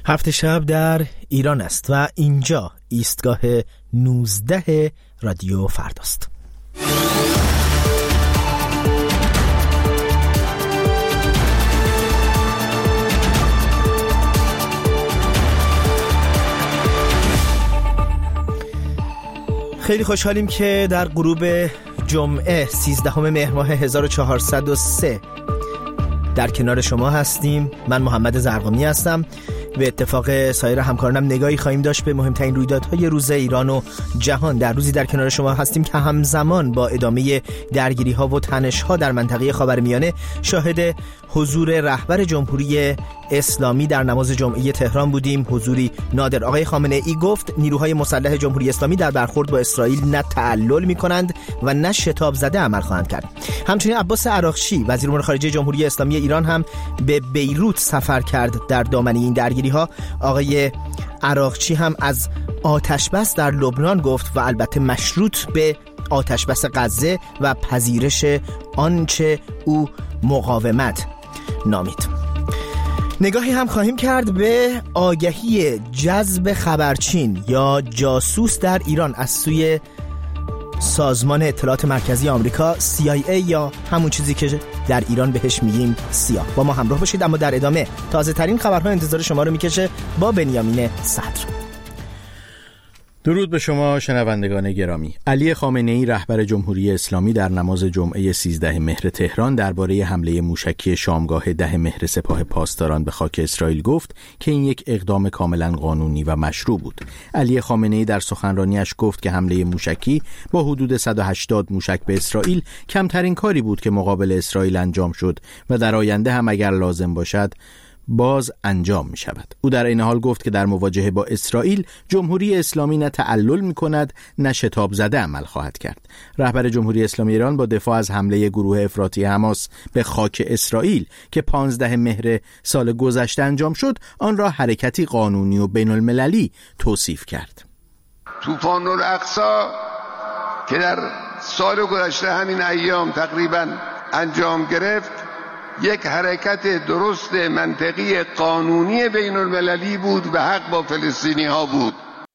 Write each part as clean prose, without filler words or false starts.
هفت شب در ایران است و اینجا ایستگاه 19 رادیو فرداست. خیلی خوشحالیم که در غروب جمعه 13 مهر ماه 1403 در کنار شما هستیم. من محمد زرقامی هستم. به اتفاق سایر همکارانم نگاهی خواهیم داشت به مهمترین رویدادهای روز ایران و جهان. در روزی در کنار شما هستیم که همزمان با ادامه درگیری‌ها و تنش‌ها در منطقه خاورمیانه شاهد حضور رهبر جمهوری اسلامی در نماز جمعه تهران بودیم. حضوری نادر. آقای خامنه‌ای گفت نیروهای مسلح جمهوری اسلامی در برخورد با اسرائیل نه تعلل می‌کنند و نه شتاب زده عمل خواهند کرد. همچنین عباس عراقچی وزیر امور خارجه جمهوری اسلامی ایران هم به بیروت سفر کرد در دامنه این درگیری‌ها. آقای عراقچی هم از آتش‌بس در لبنان گفت و البته مشروط به آتش‌بس غزه و پذیرش آنچه او مقاومت نامید. نگاهی هم خواهیم کرد به آگهی جذب خبرچین یا جاسوس در ایران از سوی سازمان اطلاعات مرکزی آمریکا CIA یا همون چیزی که در ایران بهش میگیم سیا. با ما همراه باشید، اما در ادامه تازه ترین خبرها انتظار شما رو میکشه با بنیامین صدر. درود به شما شنوندگان گرامی. علی خامنه‌ای رهبر جمهوری اسلامی در نماز جمعه 13 مهر تهران درباره حمله موشکی شامگاه 10 مهر سپاه پاسداران به خاک اسرائیل گفت که این یک اقدام کاملا قانونی و مشروع بود. علی خامنه‌ای در سخنرانیش گفت که حمله موشکی با حدود 180 موشک به اسرائیل کمترین کاری بود که مقابل اسرائیل انجام شد و در آینده هم اگر لازم باشد باز انجام می شود. او در این حال گفت که در مواجهه با اسرائیل جمهوری اسلامی نه تعلل می کند نه شتاب زده عمل خواهد کرد. رهبر جمهوری اسلامی ایران با دفاع از حمله گروه افراطی حماس به خاک اسرائیل که 15 مهر سال گذشته انجام شد آن را حرکتی قانونی و بین المللی توصیف کرد. طوفان الاقصی که در سال گذشته همین ایام تقریبا انجام گرفت یک حرکت درست منطقی قانونی بین المللی بود و حق با فلسطینی ها بود.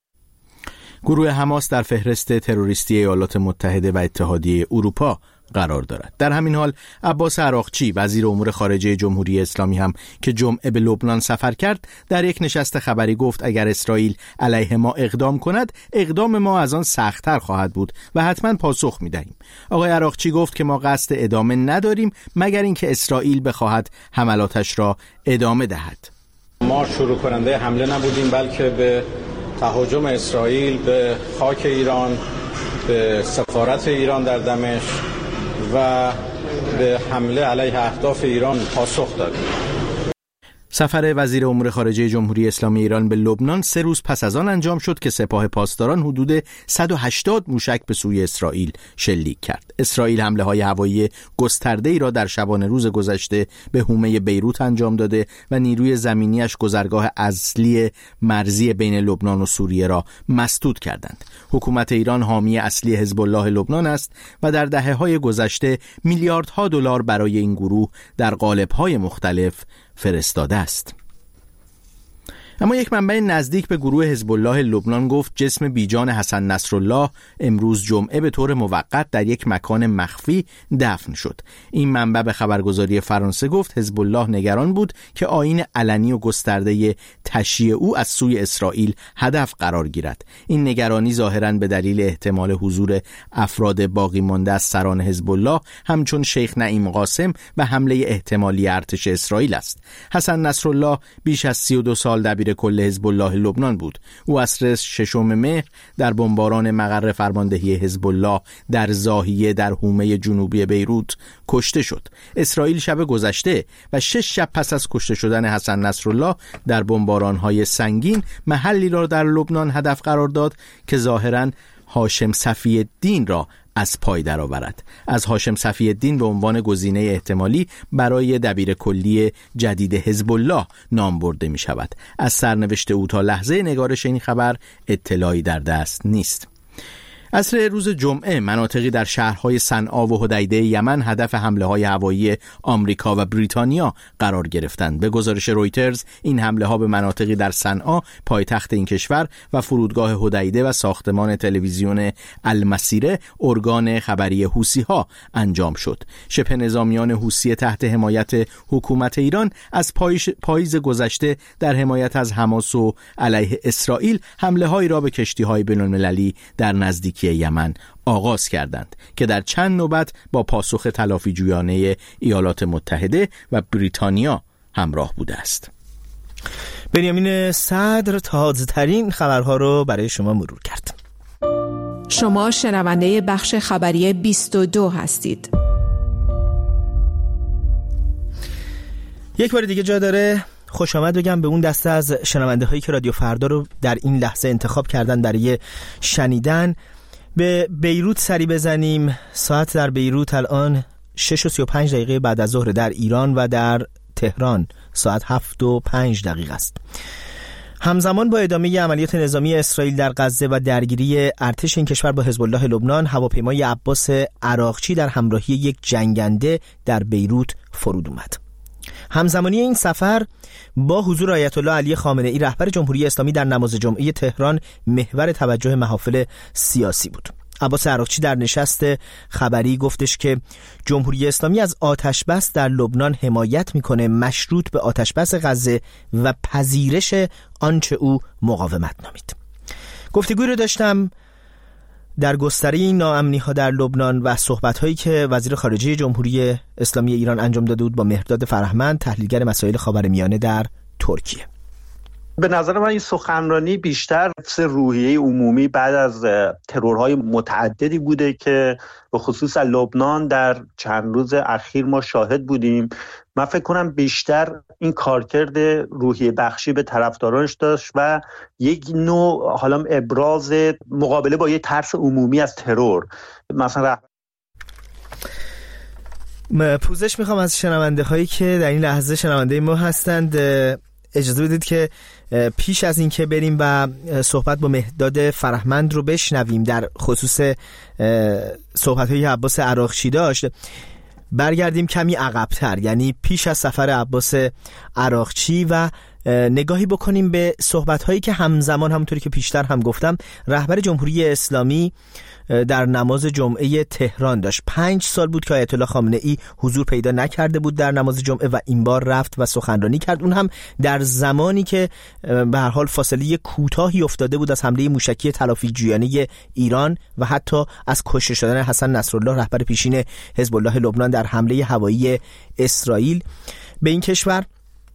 گروه حماس در فهرست تروریستی ایالات متحده و اتحادیه اروپا قرار دارد. در همین حال عباس عراقچی وزیر امور خارجه جمهوری اسلامی هم که جمعه به لبنان سفر کرد در یک نشست خبری گفت اگر اسرائیل علیه ما اقدام کند اقدام ما از آن سخت‌تر خواهد بود و حتما پاسخ می‌دهیم. آقای عراقچی گفت که ما قصد ادامه نداریم مگر اینکه اسرائیل بخواهد حملاتش را ادامه دهد. ما شروع کننده حمله نبودیم بلکه به تهاجم اسرائیل به خاک ایران، به سفارت ایران در دمشق و به حمله علیه اهداف ایران پاسخ داد. سفر وزیر امور خارجه جمهوری اسلامی ایران به لبنان 3 روز پس از آن انجام شد که سپاه پاسداران حدود 180 موشک به سوی اسرائیل شلیک کرد. اسرائیل حمله‌های هوایی گسترده‌ای را در شبانه روز گذشته به حومه بیروت انجام داده و نیروی زمینیش گذرگاه اصلی مرزی بین لبنان و سوریه را مسدود کردند. حکومت ایران حامی اصلی حزب الله لبنان است و در دهه‌های گذشته میلیاردها دلار برای این گروه در قالب‌های مختلف فرستاده است. اما یک منبع نزدیک به گروه حزب الله لبنان گفت جسم بیجان حسن نصرالله امروز جمعه به طور موقت در یک مکان مخفی دفن شد. این منبع به خبرگزاری فرانسه گفت حزب الله نگران بود که آیین علنی و گسترده تشییع او از سوی اسرائیل هدف قرار گیرد. این نگرانی ظاهراً به دلیل احتمال حضور افراد باقی مانده از سران حزب الله همچون شیخ نعیم قاسم و حمله احتمالی ارتش اسرائیل است. حسن نصرالله بیش از 32 سال دبیر کل حزب الله لبنان بود. او عصر 6 مهر در بمباران مقر فرماندهی حزب الله در زاهیه در حومه جنوبی بیروت کشته شد. اسرائیل شب گذشته و 6 شب پس از کشته شدن حسن نصرالله در بمباران‌های سنگین محلی را در لبنان هدف قرار داد که ظاهراً هاشم صفی الدین را از پای درآورد. از هاشم صفی الدین به عنوان گزینه احتمالی برای دبیر کلی جدید حزب الله نام برده می شود. از سرنوشت او تا لحظه نگارش این خبر اطلاعی در دست نیست. عصر روز جمعه مناطقی در شهرهای صنعا و حدیده یمن هدف حمله‌های هوایی آمریکا و بریتانیا قرار گرفتند. به گزارش رویترز این حمله‌ها به مناطقی در صنعا پایتخت این کشور و فرودگاه حدیده و ساختمان تلویزیون المسیره ارگان خبری حوثی‌ها انجام شد. شبه نظامیان حوثی تحت حمایت حکومت ایران از پاییز گذشته در حمایت از حماس و علیه اسرائیل حمله‌هایی را به کشتی‌های بین‌المللی در نزدیکی یمن آغاز کردند که در چند نوبت با پاسخ تلافی جویانه ایالات متحده و بریتانیا همراه بوده است. بنیامین صدر تازه‌ترین خبرها رو برای شما مرور کرد. شما شنونده بخش خبری 22 هستید. یک بار دیگه جا داره خوش آمد بگم به اون دسته از شنونده هایی که رادیو فردا رو در این لحظه انتخاب کردن برای شنیدن. به بیروت سری بزنیم. ساعت در بیروت الان 6:35 بعد از ظهر، در ایران و در تهران ساعت 7:05 است. همزمان با ادامه عملیات نظامی اسرائیل در غزه و درگیری ارتش این کشور با حزب الله لبنان، هواپیمای عباس عراقچی در همراهی یک جنگنده در بیروت فرود اومد. همزمانی این سفر با حضور آیت الله علی خامنه ای رهبر جمهوری اسلامی در نماز جمعه تهران محور توجه محافل سیاسی بود. عباس عراقچی در نشست خبری گفتش که جمهوری اسلامی از آتشبس در لبنان حمایت میکنه، مشروط به آتشبس غزه و پذیرش آنچه او مقاومت نامید. گفتگوی رو داشتم در گستره ناامنی ها در لبنان و صحبت هایی که وزیر خارجه جمهوری اسلامی ایران انجام داده بود با مهرداد فرهمند، تحلیلگر مسائل خاورمیانه در ترکیه. به نظر من این سخنرانی بیشتر روحیه عمومی بعد از ترورهای متعددی بوده که به خصوص لبنان در چند روز اخیر ما شاهد بودیم. من فکر کنم بیشتر این کارکرد روحیه بخشی به طرفدارانش داشت و یک نوع حالا ابراز مقابله با یک ترس عمومی از ترور. مثلا پوزش میخوام از شنونده هایی که در این لحظه شنونده ما هستند. اجازه بدید که پیش از این که بریم و صحبت با مهرداد فرهمند رو بشنویم در خصوص صحبت های عباس عراقچی داشت، برگردیم کمی عقب‌تر، یعنی پیش از سفر عباس عراقچی و نگاهی بکنیم به صحبت هایی که همزمان، همونطوری که پیشتر هم گفتم، رهبر جمهوری اسلامی در نماز جمعه تهران داشت. 5 سال بود که آیت الله خامنه ای حضور پیدا نکرده بود در نماز جمعه و این بار رفت و سخنرانی کرد، اون هم در زمانی که به هر حال فاصله کوتاهی افتاده بود از حمله موشکی تلافی جویانه ایران و حتی از کشته شدن حسن نصرالله رهبر پیشین حزب الله لبنان در حمله هوایی اسرائیل به این کشور.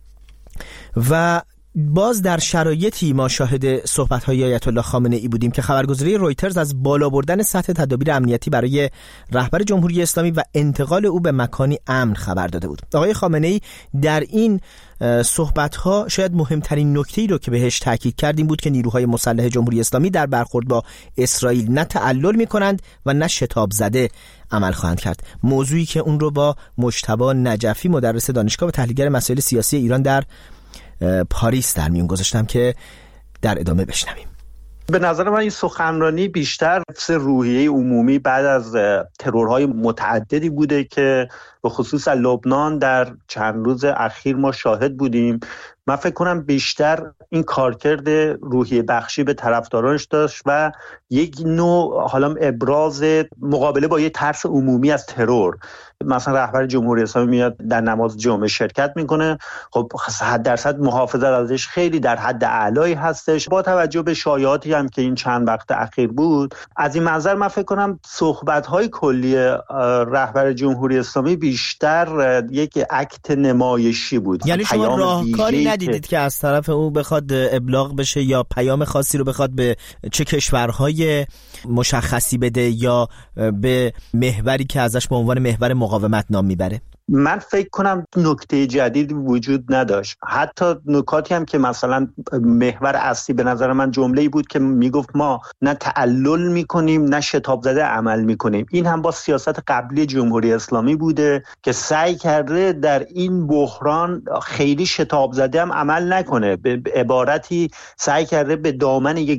و باز در شرایطی ما شاهد صحبت‌های آیت الله خامنه ای بودیم که خبرگزاری رویترز از بالا بردن سطح تدابیر امنیتی برای رهبر جمهوری اسلامی و انتقال او به مکانی امن خبر داده بود. آقای خامنه ای در این صحبت‌ها شاید مهمترین نکته‌ای رو که بهش تاکید کردیم بود که نیروهای مسلح جمهوری اسلامی در برخورد با اسرائیل نه تعلل می‌کنند و نه شتاب زده عمل خواهند کرد. موضوعی که اون رو با مجتبی نجفی، مدرس دانشگاه و تحلیلگر مسائل سیاسی ایران در پاریس در میون گذاشتم که در ادامه بشنویم. به نظر من این سخنرانی بیشتر روحیه عمومی بعد از ترورهای متعددی بوده که به خصوص لبنان در چند روز اخیر ما شاهد بودیم. من فکر کنم بیشتر این کارکرد روحیه بخشی به طرفدارانش داشت و یک نوع حالا ابراز مقابله با یک ترس عمومی از ترور. مثلا رهبر جمهوری اسلامی میاد در نماز جمعه شرکت میکنه، خب 100% محافظت ازش خیلی در حد اعلایی هستش. با توجه به شایعاتی هم که این چند وقت اخیر بود، از این منظر من فکر کنم صحبت‌های کلی رهبر جمهوری اسلامی بیشتر یک اکت نمایشی بود. یعنی شما راهکاری ندیدید که از طرف او بخواد ابلاغ بشه یا پیام خاصی رو بخواد به چه کشورهای مشخصی بده یا به محوری که ازش به عنوان محور مقاومت نام میبره؟ من فکر کنم نکته جدید وجود نداشت. حتی نکاتی هم که مثلا محور اصلی به نظر من جمله‌ای بود که میگفت ما نه تعلل میکنیم نه شتاب زده عمل میکنیم. این هم با سیاست قبلی جمهوری اسلامی بوده که سعی کرده در این بحران خیلی شتاب زده هم عمل نکنه. به عبارتی سعی کرده به دامن یک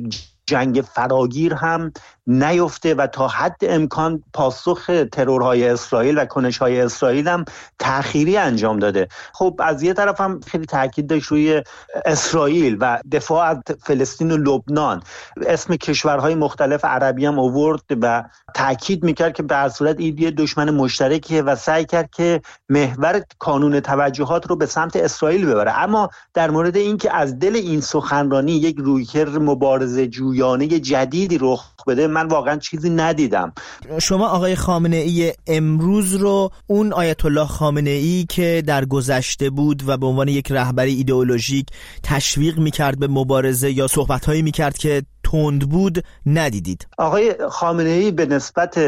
جنگ فراگیر هم نیفته و تا حد امکان پاسخ ترورهای اسرائیل و کنش‌های اسرائیل هم تأخیری انجام داده. خب از یه طرف هم خیلی تاکید داشت روی اسرائیل و دفاع از فلسطین و لبنان، اسم کشورهای مختلف عربی هم آورد و تاکید میکرد که به هر صورت این یه دشمن مشترکیه و سعی کرد که محور کانون توجهات رو به سمت اسرائیل ببره. اما در مورد این که از دل این سخنرانی یک رویکرد مبارزه جویانه جدیدی رخ بده، من واقعا چیزی ندیدم. شما آقای خامنه‌ای امروز رو اون آیت الله خامنه‌ای که در گذشته بود و به عنوان یک رهبر ایدئولوژیک تشویق میکرد به مبارزه یا صحبت‌هایی میکرد که تند بود ندیدید؟ آقای خامنه‌ای به نسبت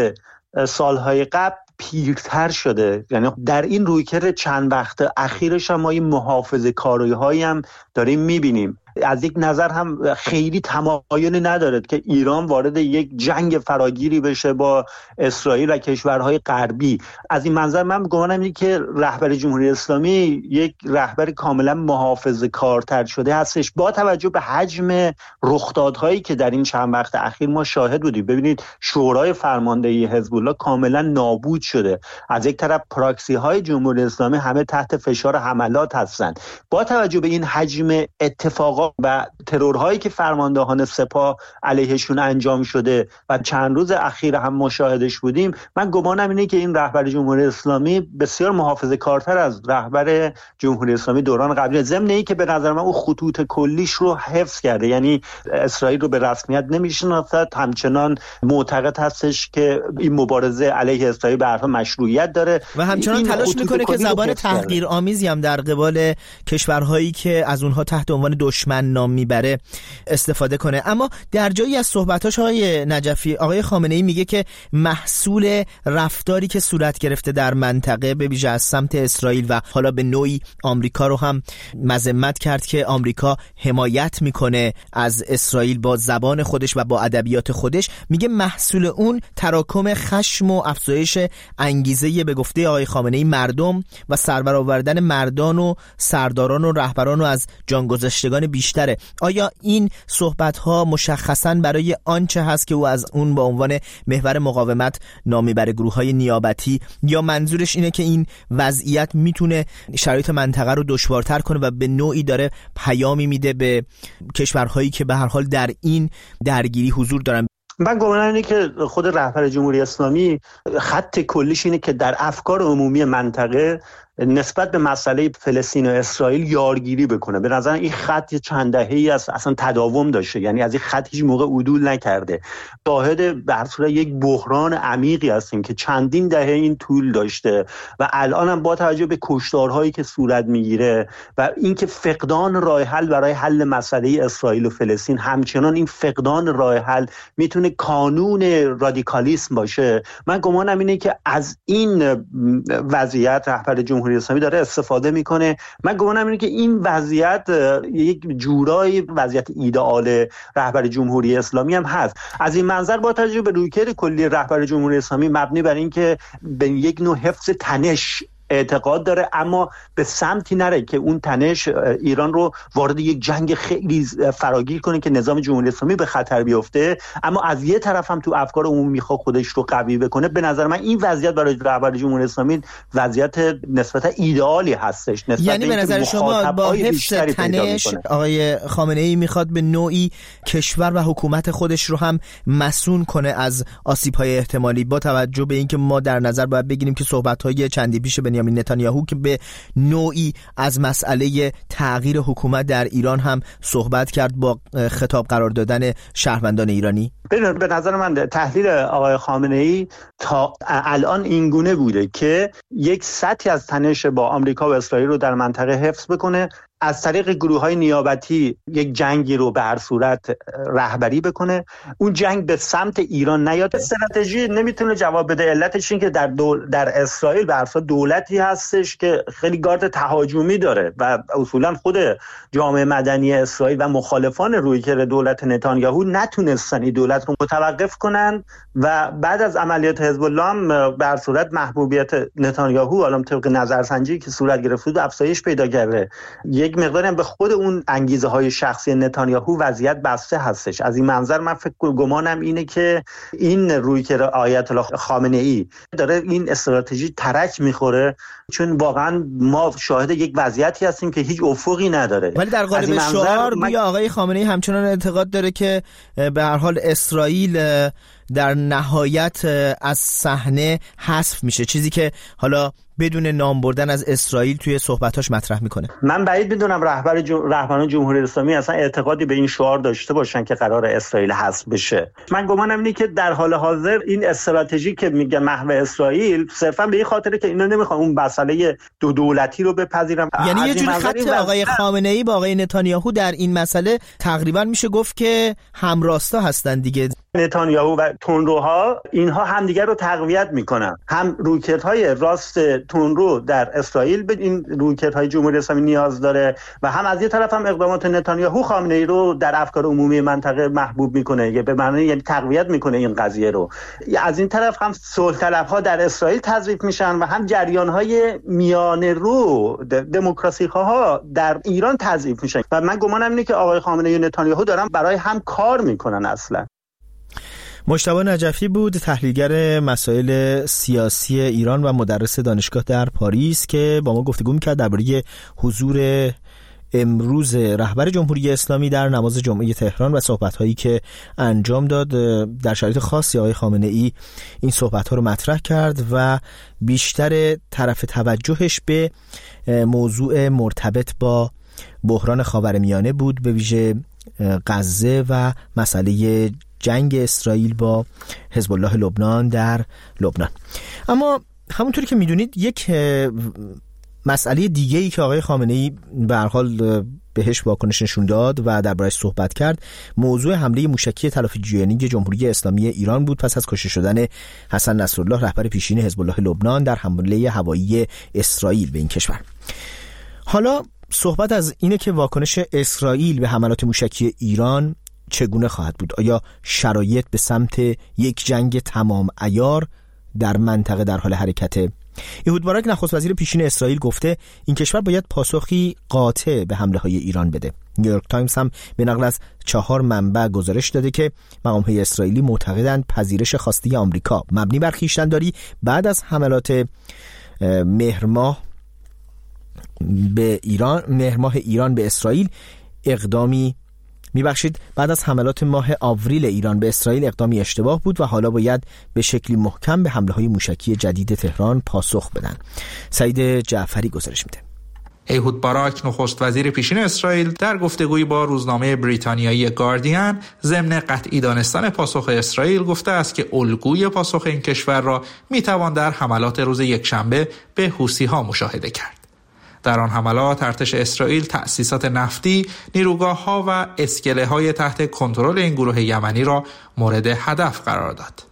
سالهای قبل پیرتر شده، یعنی در این رویکرد چند وقت اخیرش هم ما این محافظه‌کاری‌هایی هم داریم می‌بینیم. از یک نظر هم خیلی تمایلی ندارد که ایران وارد یک جنگ فراگیری بشه با اسرائیل و کشورهای غربی. از این منظر من گمانم اینه که رهبر جمهوری اسلامی یک رهبر کاملا محافظه‌کارتر شده هستش با توجه به حجم رخدادهایی که در این چند وقت اخیر ما شاهد بودیم. ببینید شورای فرماندهی حزب الله کاملا نابود شده. از یک طرف پراکسی های جمهوری اسلامی همه تحت فشار حملات هستند. با توجه به این حجم اتفاقات و ترورهایی که فرماندهان سپاه علیهشون انجام شده و چند روز اخیر هم مشاهدش بودیم، من گمانم اینه که این رهبر جمهوری اسلامی بسیار محافظه‌کارتر از رهبر جمهوری اسلامی دوران قبلی، ضمن اینکه که به نظر من اون خطوط کلیش رو حفظ کرده، یعنی اسرائیل رو به رسمیت نمیشناسد، همچنان معتقد هستش که این مبارزه علیه اسرائیل به هر حال مشروعیت داره و همچنان تلاش میکنه که زبان تحقیرآمیزی هم در قبال کشورهایی که از اونها تحت عنوان دشمن نام میبره استفاده کنه. اما در جایی از صحبتاش آقای نجفی، آقای خامنه‌ای میگه که محصول رفتاری که صورت گرفته در منطقه به ویژه از سمت اسرائیل و حالا به نوعی آمریکا رو هم مذمت کرد که آمریکا حمایت میکنه از اسرائیل با زبان خودش و با ادبیات خودش. میگه محصول اون تراکم خشم و افزایش انگیزه به گفته آقای خامنه‌ای مردم و سربرآوردن مردان و سرداران و رهبران و از جانگذشتگان بیشتره. آیا این صحبت‌ها مشخصاً برای آنچه هست که او از اون به عنوان محور مقاومت نام میبره، گروه‌های نیابتی، یا منظورش اینه که این وضعیت میتونه شرایط منطقه رو دشوارتر کنه و به نوعی داره پیامی میده به کشورهایی که به هر حال در این درگیری حضور دارن؟ من گمانم اینه که خود رهبر جمهوری اسلامی خط کلیش اینه که در افکار عمومی منطقه نسبت به مسئله فلسطین و اسرائیل یارگیری بکنه. به نظر این خط چند دهه‌ای است اصلا تداوم داشته، یعنی از این خط هیچ موقع عدول نکرده. شاهد به هر صورت یک بحران عمیقی هستیم که چندین دهه این طول داشته و الان هم با توجه به کشتارهایی که صورت میگیره و اینکه فقدان راه حل برای حل مسئله اسرائیل و فلسطین، همچنان این فقدان راه حل میتونه کانون رادیکالیسم باشه. من گمانم اینه که از این وضعیت رهبر جمهوری اسلامی داره استفاده میکنه. من گمانم اینه که این وضعیت یک جورایی وضعیت ایدئال رهبر جمهوری اسلامی هم هست. از این منظر با توجه به رویکرد کلی رهبر جمهوری اسلامی مبنی بر اینکه به یک نوع حفظ تنش اعتقاد داره، اما به سمتی نره که اون تنش ایران رو وارد یک جنگ خیلی فراگیر کنه که نظام جمهوری اسلامی به خطر بیفته، اما از یه طرف هم تو افکار عمومی میخواد خودش رو قوی بکنه. به نظر من این وضعیت برای رهبر جمهوری اسلامی وضعیت نسبتا ایدئالی هستش. یعنی به نظر شما با حفظ تنش آقای خامنه‌ای میخواد به نوعی کشور و حکومت خودش رو هم مسئول کنه از آسیب‌های احتمالی، با توجه به اینکه ما در نظر باید بگیریم که صحبت‌های چندی پیش بنیامین نتانیاهو که به نوعی از مسئله تغییر حکومت در ایران هم صحبت کرد با خطاب قرار دادن شهروندان ایرانی. به نظر من تحلیل آقای خامنه‌ای تا الان اینگونه بوده که یک سطحی از تنش با آمریکا و اسرائیل رو در منطقه حفظ بکنه، از طریق گروه‌های نیابتی یک جنگی رو به هر صورت رهبری بکنه، اون جنگ به سمت ایران نیاد. استراتژی نمیتونه جواب بده. علتش این که در اسرائیل به هر صورت دولتی هستش که خیلی گارد تهاجمی داره و اصولا خود جامعه مدنی اسرائیل و مخالفان رویکرد دولت نتانیاهو نتونستن این دولت رو متوقف کنن و بعد از عملیات حزب الله هم به هر صورت محبوبیت نتانیاهو الان طبق نظرسنجی که صورت گرفته بود افزایش پیدا کرده. یک یک مقداری هم به خود اون انگیزه های شخصی نتانیاهو وضعیت بسته هستش. از این منظر من فکر گمانم اینه که این روی که آیت الله خامنه ای داره این استراتژی ترک میخوره، چون واقعا ما شاهد یک وضعیتی هستیم که هیچ افقی نداره. ولی در قالب شعار آقای خامنه ای همچنان اعتقاد داره که به هر حال اسرائیل در نهایت از صحنه حذف میشه، چیزی که حالا بدون نام بردن از اسرائیل توی صحبتاش مطرح میکنه. من بعید میدونم رهبران جمهوری اسلامی اصلا اعتقادی به این شعار داشته باشن که قرار اسرائیل حذف بشه. من گمانم اینه که در حال حاضر این استراتژی که میگه محو اسرائیل صرفا به این خاطره که اینا نمیخوان اون مسئله دو دولتی رو بپذیرن. یعنی یه جوری خط آقای خامنه ای با آقای نتانیاهو در این مسئله تقریبا میشه گفت که همراستا هستن دیگه. نتانیاهو و تندروها اینها همدیگر رو تقویت میکنن، هم روکت‌های راست تندرو در اسرائیل به این روکت‌های جمهوری اسلامی نیاز داره و هم از یه طرف هم اقدامات نتانیاهو خامنه ای رو در افکار عمومی منطقه محبوب میکنه، به معنی یعنی تقویت میکنه این قضیه رو. از این طرف هم صلح طلب‌ها در اسرائیل تضعیف میشن و هم جریان‌های میانه رو دموکراسی‌خواها در ایران تضعیف میشن و من گمانم اینه که آقای خامنه ای و نتانیاهو دارن برای هم کار میکنن. اصلا مجتبی نجفی بود، تحلیلگر مسائل سیاسی ایران و مدرس دانشگاه در پاریس که با ما گفتگو می‌کرد درباره حضور امروز رهبر جمهوری اسلامی در نماز جمعه تهران و صحبت‌هایی که انجام داد. در شرایط خاصی آقای خامنه‌ای این صحبت‌ها رو مطرح کرد و بیشتر طرف توجهش به موضوع مرتبط با بحران خاورمیانه بود، به ویژه غزه و مسئله جنگ اسرائیل با حزب الله لبنان در لبنان. اما همونطوری که میدونید یک مسئله دیگه‌ای که آقای خامنه‌ای به هر حال بهش واکنش نشون داد و درباره‌اش صحبت کرد موضوع حمله موشکی تلافی جویانه جمهوری اسلامی ایران بود پس از کشته شدن حسن نصرالله رهبر پیشین حزب الله لبنان در حمله هوایی اسرائیل به این کشور. حالا صحبت از اینه که واکنش اسرائیل به حملات موشکی ایران چگونه خواهد بود؟ آیا شرایط به سمت یک جنگ تمام عیار در منطقه در حال حرکته؟ ایهود باراک نخست وزیر پیشین اسرائیل گفته این کشور باید پاسخی قاطع به حمله های ایران بده. نیویورک تایمز هم به نقل از 4 منبع گزارش داده که مقام‌های اسرائیلی معتقدند پذیرش خواسته آمریکا مبنی بر خویشتن‌داری بعد از حملات مهر ماه ایران به اسرائیل بعد از حملات ماه آوریل ایران به اسرائیل اقدامی اشتباه بود و حالا باید به شکلی محکم به حمله‌های موشکی جدید تهران پاسخ بدن. سعید جعفری گزارش میده. ایهود باراک نخست وزیر پیشین اسرائیل در گفتگویی با روزنامه بریتانیایی گاردین ضمن قطعی دانستن پاسخ اسرائیل گفته است که الگوی پاسخ این کشور را میتوان در حملات روز یکشنبه به حوثی‌ها مشاهده کرد. در آن حملات ارتش اسرائیل تأسیسات نفتی، نیروگاه‌ها و اسکله‌های تحت کنترل این گروه یمنی را مورد هدف قرار داد.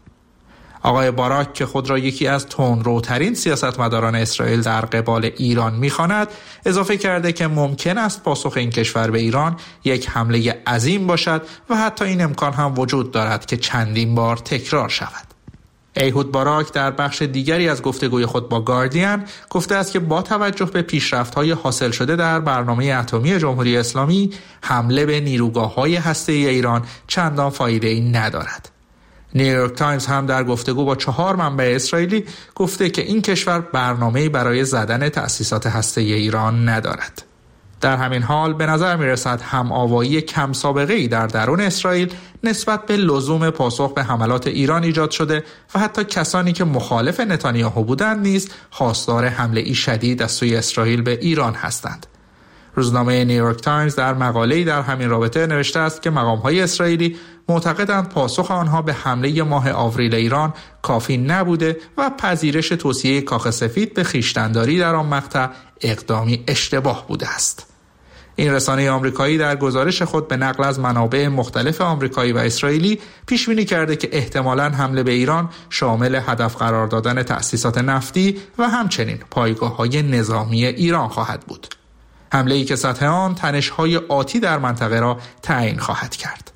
آقای باراک که خود را یکی از تندروترین سیاستمداران اسرائیل در قبال ایران می‌خواند، اضافه کرده که ممکن است پاسخ این کشور به ایران یک حمله عظیم باشد و حتی این امکان هم وجود دارد که چندین بار تکرار شود. ایهود باراک در بخش دیگری از گفتگوی خود با گاردین گفته است که با توجه به پیشرفت‌های حاصل شده در برنامه اتمی جمهوری اسلامی، حمله به نیروگاه‌های هسته‌ای ایران چندان فایده‌ای ندارد. نیویورک تایمز هم در گفتگو با 4 منبع اسرائیلی گفته که این کشور برنامه‌ای برای زدن تأسیسات هسته‌ای ایران ندارد. در همین حال به نظر می‌رسد هم‌آوایی کم سابقه‌ای در درون اسرائیل نسبت به لزوم پاسخ به حملات ایران ایجاد شده و حتی کسانی که مخالف نتانیاهو بودند نیز خواستار حمله‌ای شدید از سوی اسرائیل به ایران هستند. روزنامه نیویورک تایمز در مقاله‌ای در همین رابطه نوشته است که مقام‌های اسرائیلی معتقدند پاسخ آنها به حمله ماه آوریل ایران کافی نبوده و پذیرش توصیه کاخ سفید به خویشتن‌داری در آن مقطع اقدامی اشتباه بوده است. این رسانه آمریکایی در گزارش خود به نقل از منابع مختلف آمریکایی و اسرائیلی پیش بینی کرده که احتمالاً حمله به ایران شامل هدف قرار دادن تأسیسات نفتی و همچنین پایگاه‌های نظامی ایران خواهد بود. حمله‌ای که سطح آن تنش‌های آتی در منطقه را تعیین خواهد کرد.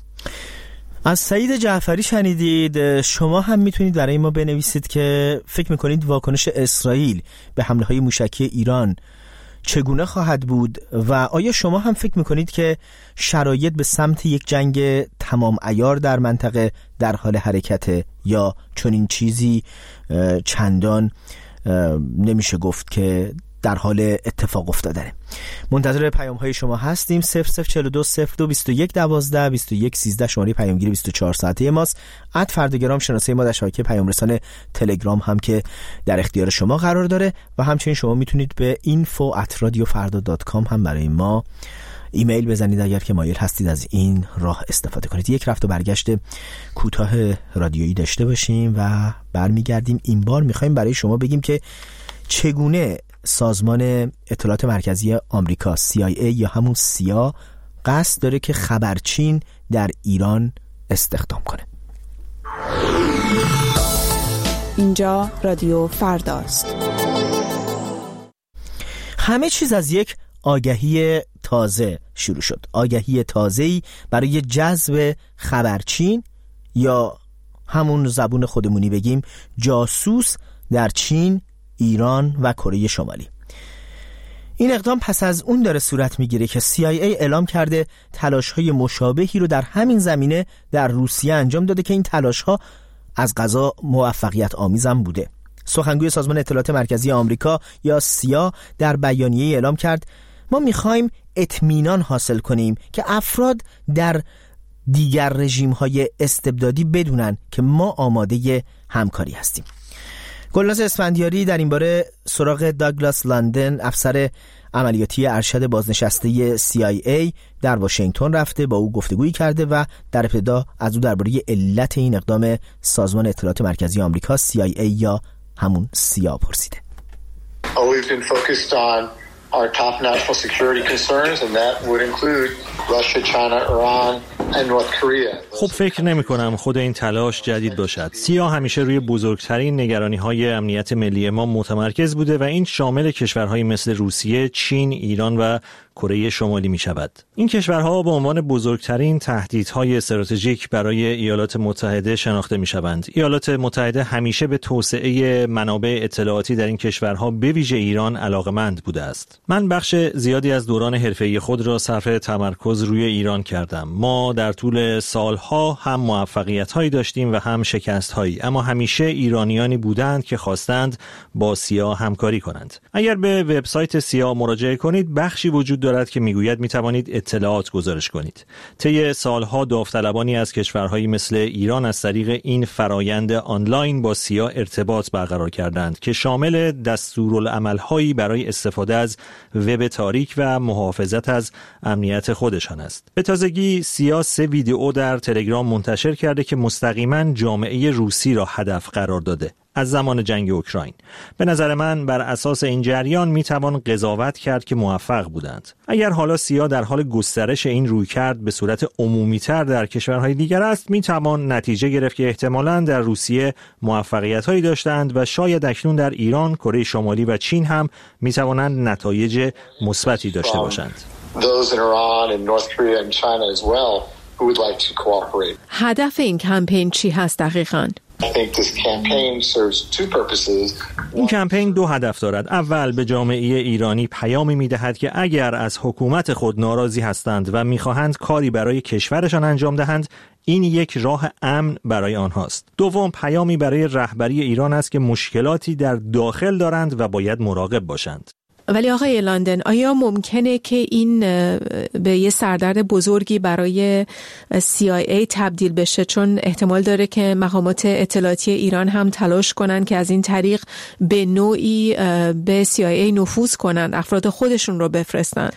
از سعید جعفری شنیدید. شما هم میتونید برای ما بنویسید که فکر میکنید واکنش اسرائیل به حمله‌های موشکی ایران چگونه خواهد بود و آیا شما هم فکر میکنید که شرایط به سمت یک جنگ تمام عیار در منطقه در حال حرکته یا چنین چیزی چندان نمیشه گفت که در حال اتفاق افتادنه؟ منتظر پیام های شما هستیم. 0042 02 21 12 21 13 شماره پیامگیری 24 ساعته ماست. @فردگرام شناسه ما در شبکه پیام رسان تلگرام هم که در اختیار شما قرار داره و همچنین شما میتونید به info@radiofarda.com هم برای ما ایمیل بزنید اگر که مایل هستید از این راه استفاده کنید. یک رفت و برگشت کوتاه رادیویی داشته باشیم و برمیگردیم. این بار میخوایم برای شما بگیم که چگونه سازمان اطلاعات مرکزی آمریکا CIA یا همون CIA قصد داره که خبرچین در ایران استخدام کنه. اینجا رادیو فرداست. همه چیز از یک آگهی تازه شروع شد. آگهی تازه‌ای برای جذب خبرچین یا همون زبون خودمونی بگیم جاسوس در چین، ایران و کره شمالی. این اقدام پس از اون داره صورت میگیره که CIA اعلام کرده تلاش‌های مشابهی رو در همین زمینه در روسیه انجام داده که این تلاش‌ها از قضا موفقیت آمیزم بوده. سخنگوی سازمان اطلاعات مرکزی آمریکا یا CIA در بیانیه اعلام کرد ما میخوایم اطمینان حاصل کنیم که افراد در دیگر رژیم‌های استبدادی بدونن که ما آماده همکاری هستیم. گلناز اسفندیاری در این باره سراغ داگلاس لندن، افسر عملیاتی ارشد بازنشسته CIA در واشنگتن رفته، با او گفتگویی کرده و در ابتدا از او درباره علت این اقدام سازمان اطلاعات مرکزی آمریکا CIA یا همون CIA پرسیده. We've been focused on our top national security concerns and that would include Russia, China, Iran and North Korea. خب فکر نمی کنم خود این تلاش جدید باشد. CIA همیشه روی بزرگترین نگرانی‌های امنیت ملی ما متمرکز بوده و این شامل کشورهای مثل روسیه، چین، ایران و کره شمالی می شود. این کشورها به عنوان بزرگترین تهدیدهای استراتژیک برای ایالات متحده شناخته می شوند. ایالات متحده همیشه به توسعه منابع اطلاعاتی در این کشورها به ویژه ایران علاقه‌مند بوده است. من بخش زیادی از دوران حرفه‌ای خود را صرف تمرکز روی ایران کردم. ما در طول سالها هم موفقیت‌هایی داشتیم و هم شکست‌هایی، اما همیشه ایرانیانی بودند که خواستند با CIA همکاری کنند. اگر به وبسایت CIA مراجعه کنید، بخشی وجود دارد که میگوید میتوانید اطلاعات گزارش کنید. طی سالها داوطلبانی از کشورهایی مثل ایران از طریق این فرایند آنلاین با CIA ارتباط برقرار کردند که شامل دستورالعمل‌هایی برای استفاده از وب تاریک و محافظت از امنیت خودشان است. به تازگی CIA 3 ویدئو در تلگرام منتشر کرده که مستقیما جامعه روسی را هدف قرار داده از زمان جنگ اوکراین. به نظر من بر اساس این جریان میتوان قضاوت کرد که موفق بودند. اگر حالا CIA در حال گسترش این رویکرد به صورت عمومی‌تر در کشورهای دیگر است، میتوان نتیجه گرفت که احتمالاً در روسیه موفقیت‌هایی داشتند و شاید اکنون در ایران، کره شمالی و چین هم میتوانند نتایج مثبتی داشته باشند. هدف این کمپین چی هست دقیقاً؟ این کمپین 2 هدف دارد. اول، به جامعه ایرانی پیامی می‌دهد که اگر از حکومت خود ناراضی هستند و می‌خواهند کاری برای کشورشان انجام دهند، این یک راه امن برای آنهاست. دوم، پیامی برای رهبری ایران است که مشکلاتی در داخل دارند و باید مراقب باشند. ولی آقای لندن، آیا ممکنه که این به یه سردرد بزرگی برای CIA تبدیل بشه؟ چون احتمال داره که مقامات اطلاعاتی ایران هم تلاش کنن که از این طریق به نوعی به CIA نفوذ کنن، افراد خودشون رو بفرستن.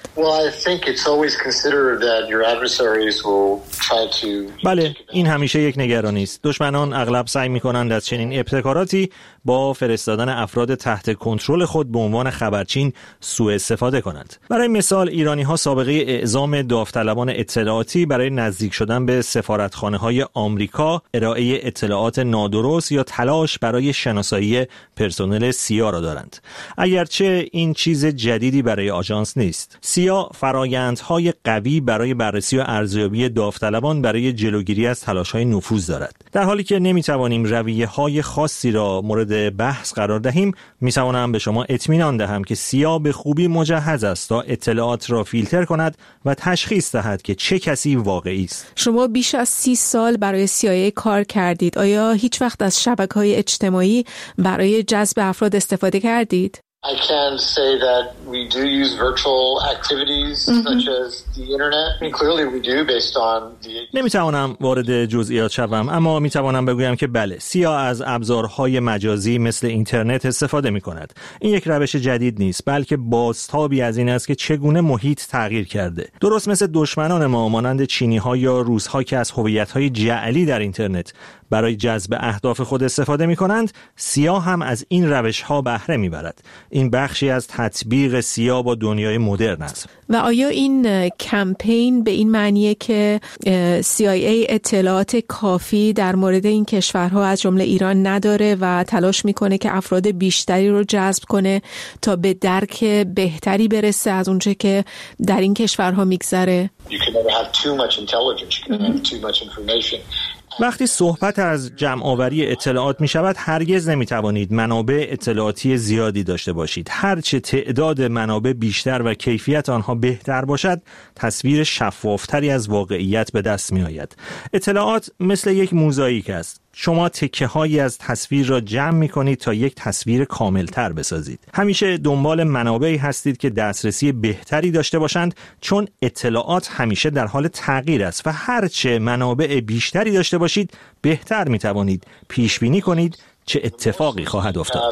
بله، این همیشه یک نگرانی است. دشمنان اغلب سعی می‌کنند از چنین ابتکاراتی با فرستادن افراد تحت کنترل خود به عنوان خبرچین سوء استفاده کنند. برای مثال، ایرانی‌ها سابقه اعزام داوطلبان اطلاعاتی برای نزدیک شدن به سفارتخانه‌های آمریکا، ارائه اطلاعات نادرست یا تلاش برای شناسایی پرسنل CIA را دارند. اگرچه این چیز جدیدی برای آژانس نیست. CIA فرآیندهای قوی برای بررسی و ارزیابی داوطلبان برای جلوگیری از تلاش‌های نفوذ دارد. در حالی که نمی‌توانیم رویه‌های خاصی را مورد بحث قرار دهیم، می‌توانم به شما اطمینان دهم که CIA سیا به خوبی مجهز است تا اطلاعات را فیلتر کند و تشخیص دهد که چه کسی واقعی است. شما بیش از 30 سال برای CIA کار کردید. آیا هیچ وقت از شبکه‌های اجتماعی برای جذب افراد استفاده کردید؟ I can say that we do use virtual activities such as the internet. I mean, clearly we do based on the... نمیتوانم وارد جزئیات شوم، اما میتوانم بگویم که بله، سیا از ابزارهای مجازی مثل اینترنت استفاده میکند. این یک روش جدید نیست، بلکه بازتابی از این است که چگونه محیط تغییر کرده. درست مثل دشمنان ما مانند چینی‌ها یا روس‌ها که از هویت‌های جعلی در اینترنت برای جذب اهداف خود استفاده می‌کنند، سیا هم از این روش‌ها بهره می‌برد. این بخشی از تطبیق سیا با دنیای مدرن است. و آیا این کمپین به این معنیه که CIA اطلاعات کافی در مورد این کشورها از جمله ایران نداره و تلاش میکنه که افراد بیشتری رو جذب کنه تا به درک بهتری برسه از اونچه که در این کشورها میگذره؟ وقتی صحبت از جمع‌آوری اطلاعات می شود، هرگز نمی توانید منابع اطلاعاتی زیادی داشته باشید. هرچه تعداد منابع بیشتر و کیفیت آنها بهتر باشد، تصویر شفافتری از واقعیت به دست می آید. اطلاعات مثل یک موزاییک است. شما تکه هایی از تصویر را جمع می کنید تا یک تصویر کاملتر بسازید. همیشه دنبال منابعی هستید که دسترسی بهتری داشته باشند، چون اطلاعات همیشه در حال تغییر است و هرچه منابع بیشتری داشته باشید، بهتر می توانید پیش بینی کنید چه اتفاقی خواهد افتاد.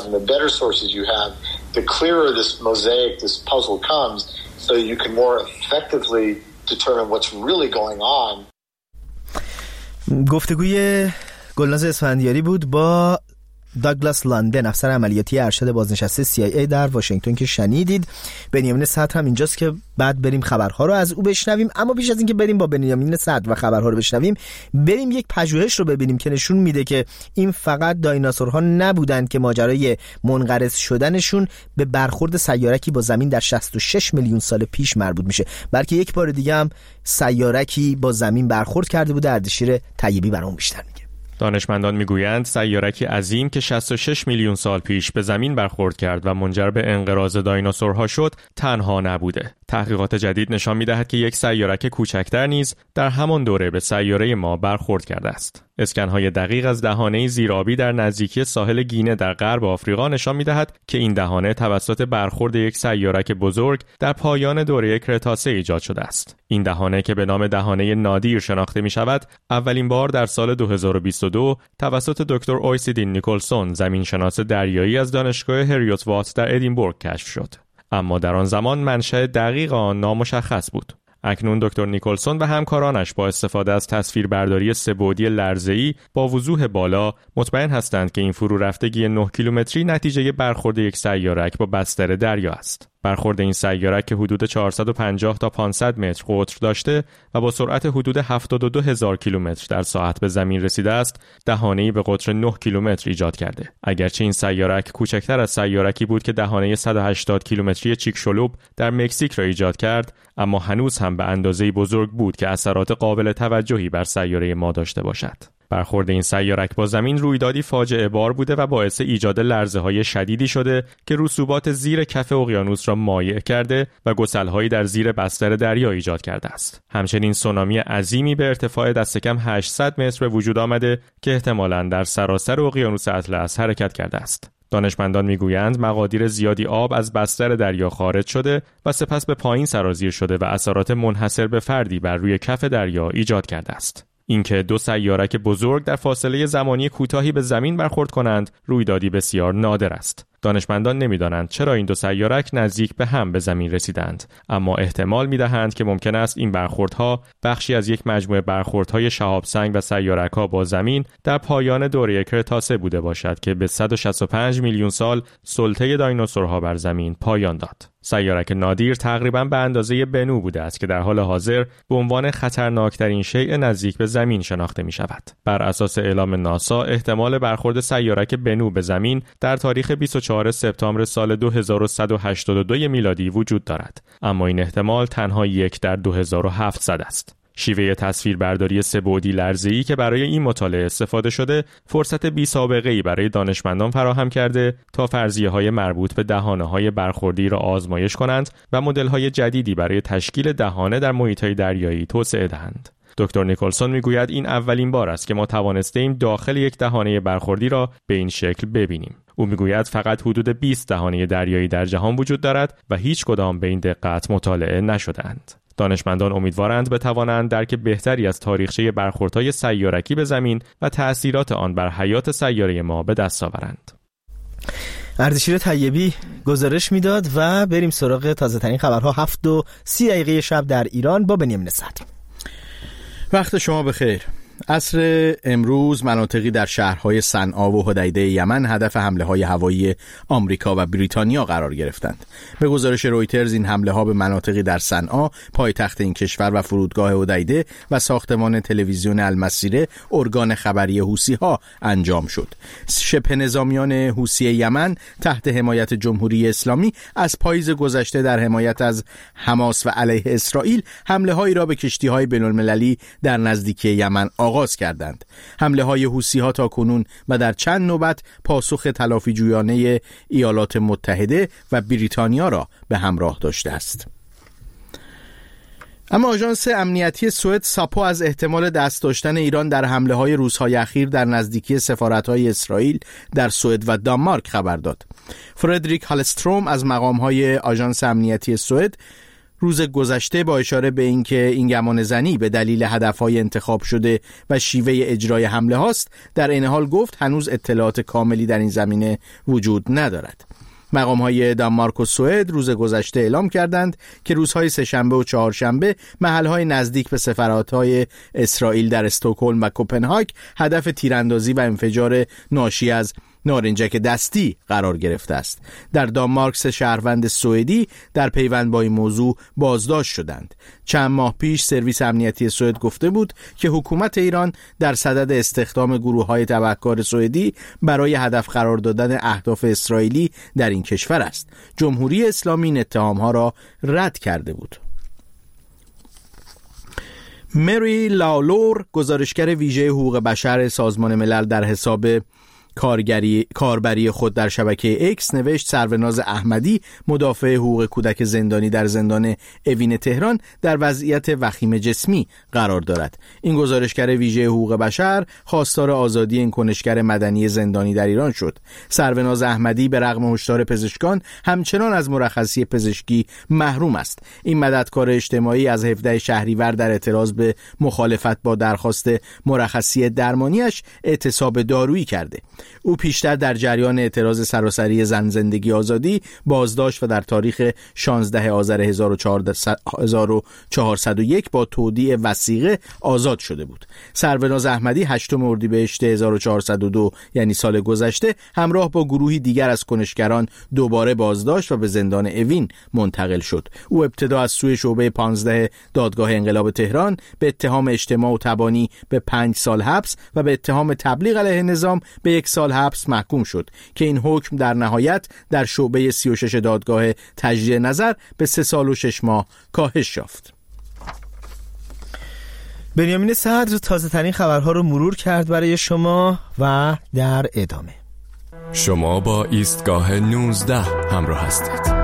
گفتگوی گلناز اسفندیاری بود با داگلاس لاندن، افسر عملیاتی ارشد بازنشسته CIA در واشنگتن که شنیدید. بنیامین صدر هم اینجاست که بعد بریم خبرها رو از او بشنویم. اما بیش از این که بریم با بنیامین صدر و خبرها رو بشنویم، بریم یک پژوهش رو ببینیم که نشون میده که این فقط دایناسورها نبودند که ماجرای منقرض شدنشون به برخورد سیارکی با زمین در 66 میلیون سال پیش مربوط میشه، بلکه یک بار دیگه هم سیارکی با زمین برخورد کرده بوده. اردشیر طیبی برام بیشتر میگه. دانشمندان میگویند سیارکی عظیم که 66 میلیون سال پیش به زمین برخورد کرد و منجر به انقراض دایناسورها شد تنها نبوده. تحقیقات جدید نشان می‌دهد که یک سیارک کوچکتر نیز در همان دوره به سیاره ما برخورد کرده است. اسکن‌های دقیق از دهانه زیرآبی در نزدیکی ساحل گینه در غرب آفریقا نشان می‌دهد که این دهانه توسط برخورد یک سیارک بزرگ در پایان دوره کرتاسه ایجاد شده است. این دهانه که به نام دهانه نادیر شناخته می‌شود، اولین بار در سال 2022 توسط دکتر اویسیدین نیکلسون، زمینشناس دریایی از دانشگاه هریوت وات در ادینبورگ کشف شد. اما در آن زمان منشأ دقیق آن نامشخص بود. اکنون دکتر نیکلسون و همکارانش با استفاده از تصویربرداری سه‌بعدی لرزه‌ای با وضوح بالا مطمئن هستند که این فرو رفتگی 9 کیلومتری نتیجه برخورد یک سیارک با بستر دریا است. برخورد این سیارک که حدود 450 تا 500 متر قطر داشته و با سرعت حدود 72,000 کیلومتر در ساعت به زمین رسیده است، دهانه‌ای به قطر 9 کیلومتر ایجاد کرده. اگرچه این سیارک کوچکتر از سیارکی بود که دهانه 180 کیلومتری چیکشلوب در مکزیک را ایجاد کرد، اما هنوز هم به اندازه‌ای بزرگ بود که اثرات قابل توجهی بر سیاره ما داشته باشد. برخورد این سیارک با زمین رویدادی فاجعه بار بوده و باعث ایجاد لرزه‌های شدیدی شده که رسوبات زیر کف اقیانوس را مایع کرده و گسل‌هایی در زیر بستر دریا ایجاد کرده است. همچنین سونامی عظیمی به ارتفاع دست کم 800 متر به وجود آمده که احتمالاً در سراسر اقیانوس اطلس حرکت کرده است. دانشمندان میگویند مقادیر زیادی آب از بستر دریا خارج شده و سپس به پایین سرازیر شده و اثرات منحصر به فردی بر روی کف دریا ایجاد کرده است. اینکه دو سیارک بزرگ در فاصله زمانی کوتاهی به زمین برخورد کنند رویدادی بسیار نادر است. دانشمندان نمی‌دانند چرا این دو سیارک نزدیک به هم به زمین رسیدند، اما احتمال می‌دهند که ممکن است این برخوردها بخشی از یک مجموعه برخوردهای شهاب سنگ و سیارک‌ها با زمین در پایان دوره کرتاسه بوده باشد که به 165 میلیون سال سلطه دایناسورها بر زمین پایان داد. سیارک نادیر تقریباً به اندازه بنو بوده است که در حال حاضر به عنوان خطرناکترین شیء نزدیک به زمین شناخته می‌شود. بر اساس اعلام ناسا احتمال برخورد سیارک بنو به زمین در تاریخ 24 سپتامبر سال 2182 میلادی وجود دارد، اما این احتمال تنها 1 در 2700 است. شیوه تصویربرداری سه‌بعدی لرزه‌ای که برای این مطالعه استفاده شده، فرصت بی‌سابقه‌ای برای دانشمندان فراهم کرده تا فرضیه‌های مربوط به دهانه‌های برخوردی را آزمایش کنند و مدل‌های جدیدی برای تشکیل دهانه در محیط‌های دریایی توسعه دهند. دکتر نیکلسون میگوید این اولین بار است که ما توانستیم داخل یک دهانه برخوردی را به این شکل ببینیم. او میگوید فقط حدود 20 دهانه دریایی در جهان وجود دارد و هیچ کدام به این دقت مطالعه نشده‌اند. دانشمندان امیدوارند بتوانند درک بهتری از تاریخچه برخوردهای سیارکی به زمین و تأثیرات آن بر حیات سیاره ما به دست آورند. اردشیر طیبی گزارش میداد و بریم سراغ تازه ترین خبرها. 7:30 شب در ایران با بنیامین صدر. وقت شما بخیر. عصر امروز مناطقی در شهرهای صنعا و حدیده یمن هدف حمله‌های هوایی آمریکا و بریتانیا قرار گرفتند. به گزارش رویترز این حمله‌ها به مناطقی در صنعا، پایتخت این کشور و فرودگاه حدیده و ساختمان تلویزیون المسیره، ارگان خبری حوثی‌ها انجام شد. شبه نظامیان حوثی یمن تحت حمایت جمهوری اسلامی از پاییز گذشته در حمایت از حماس و علیه اسرائیل حمله‌هایی را به کشتی‌های بین‌المللی در نزدیکی یمن آغاز کردند. حمله های حوثی ها تا کنون و در چند نوبت پاسخ تلافی جویانه ایالات متحده و بریتانیا را به همراه داشته است. اما آژانس امنیتی سوئد ساپو از احتمال دست داشتن ایران در حمله های روزهای اخیر در نزدیکی سفارت‌های اسرائیل در سوئد و دانمارک خبر داد. فردریک هالستروم از مقام‌های آژانس امنیتی سوئد روز گذشته با اشاره به اینکه این گمانه‌زنی به دلیل هدف‌های انتخاب شده و شیوه اجرای حمله هاست، در این حال گفت هنوز اطلاعات کاملی در این زمینه وجود ندارد. مقام‌های دانمارک و سوئد روز گذشته اعلام کردند که روزهای سه‌شنبه و چهارشنبه محل‌های نزدیک به سفارت‌های اسرائیل در استکهلم و کوپنهاگ هدف تیراندازی و انفجار ناشی از نارنجک دستی قرار گرفته است. در دانمارک 3 شهروند سوئدی در پیوند با این موضوع بازداشت شدند. چند ماه پیش سرویس امنیتی سوئد گفته بود که حکومت ایران در صدد استخدام گروه‌های تبهکار سوئدی برای هدف قرار دادن اهداف اسرائیلی در این کشور است. جمهوری اسلامی این اتهام‌ها را رد کرده بود. مری لاولور، گزارشگر ویژه حقوق بشر سازمان ملل، در حساب کاربری خود در شبکه اکس نوشت سروناز احمدی، مدافع حقوق کودک زندانی در زندان اوین تهران، در وضعیت وخیم جسمی قرار دارد. این گزارشگر ویژه حقوق بشر خواستار آزادی این کنشگر مدنی زندانی در ایران شد. سروناز احمدی به رغم هشدار پزشکان همچنان از مرخصی پزشکی محروم است. این مددکار اجتماعی از 17 شهریور در اعتراض به مخالفت با درخواست مرخصی درمانیش اعتصاب دارویی کرده. او پیشتر در جریان اعتراض سراسری زن زندگی آزادی بازداشت و در تاریخ 16 آذر 1401 با تودیع وثیقه آزاد شده بود. سروناز احمدی 8 اردیبهشت 1402 یعنی سال گذشته همراه با گروهی دیگر از کنشگران دوباره بازداشت و به زندان اوین منتقل شد. او ابتدا از سوی شعبه 15 دادگاه انقلاب تهران به اتهام اجتماع و تبانی به 5 سال حبس و به اتهام تبلیغ علیه نظام به 1 سال حبس محکوم شد که این حکم در نهایت در شعبه 36 دادگاه تجدید نظر به 3 سال و 6 ماه کاهش یافت. بنیامین صدر تازه ترین خبرها رو مرور کرد برای شما و در ادامه شما با ایستگاه 19 همراه هستید.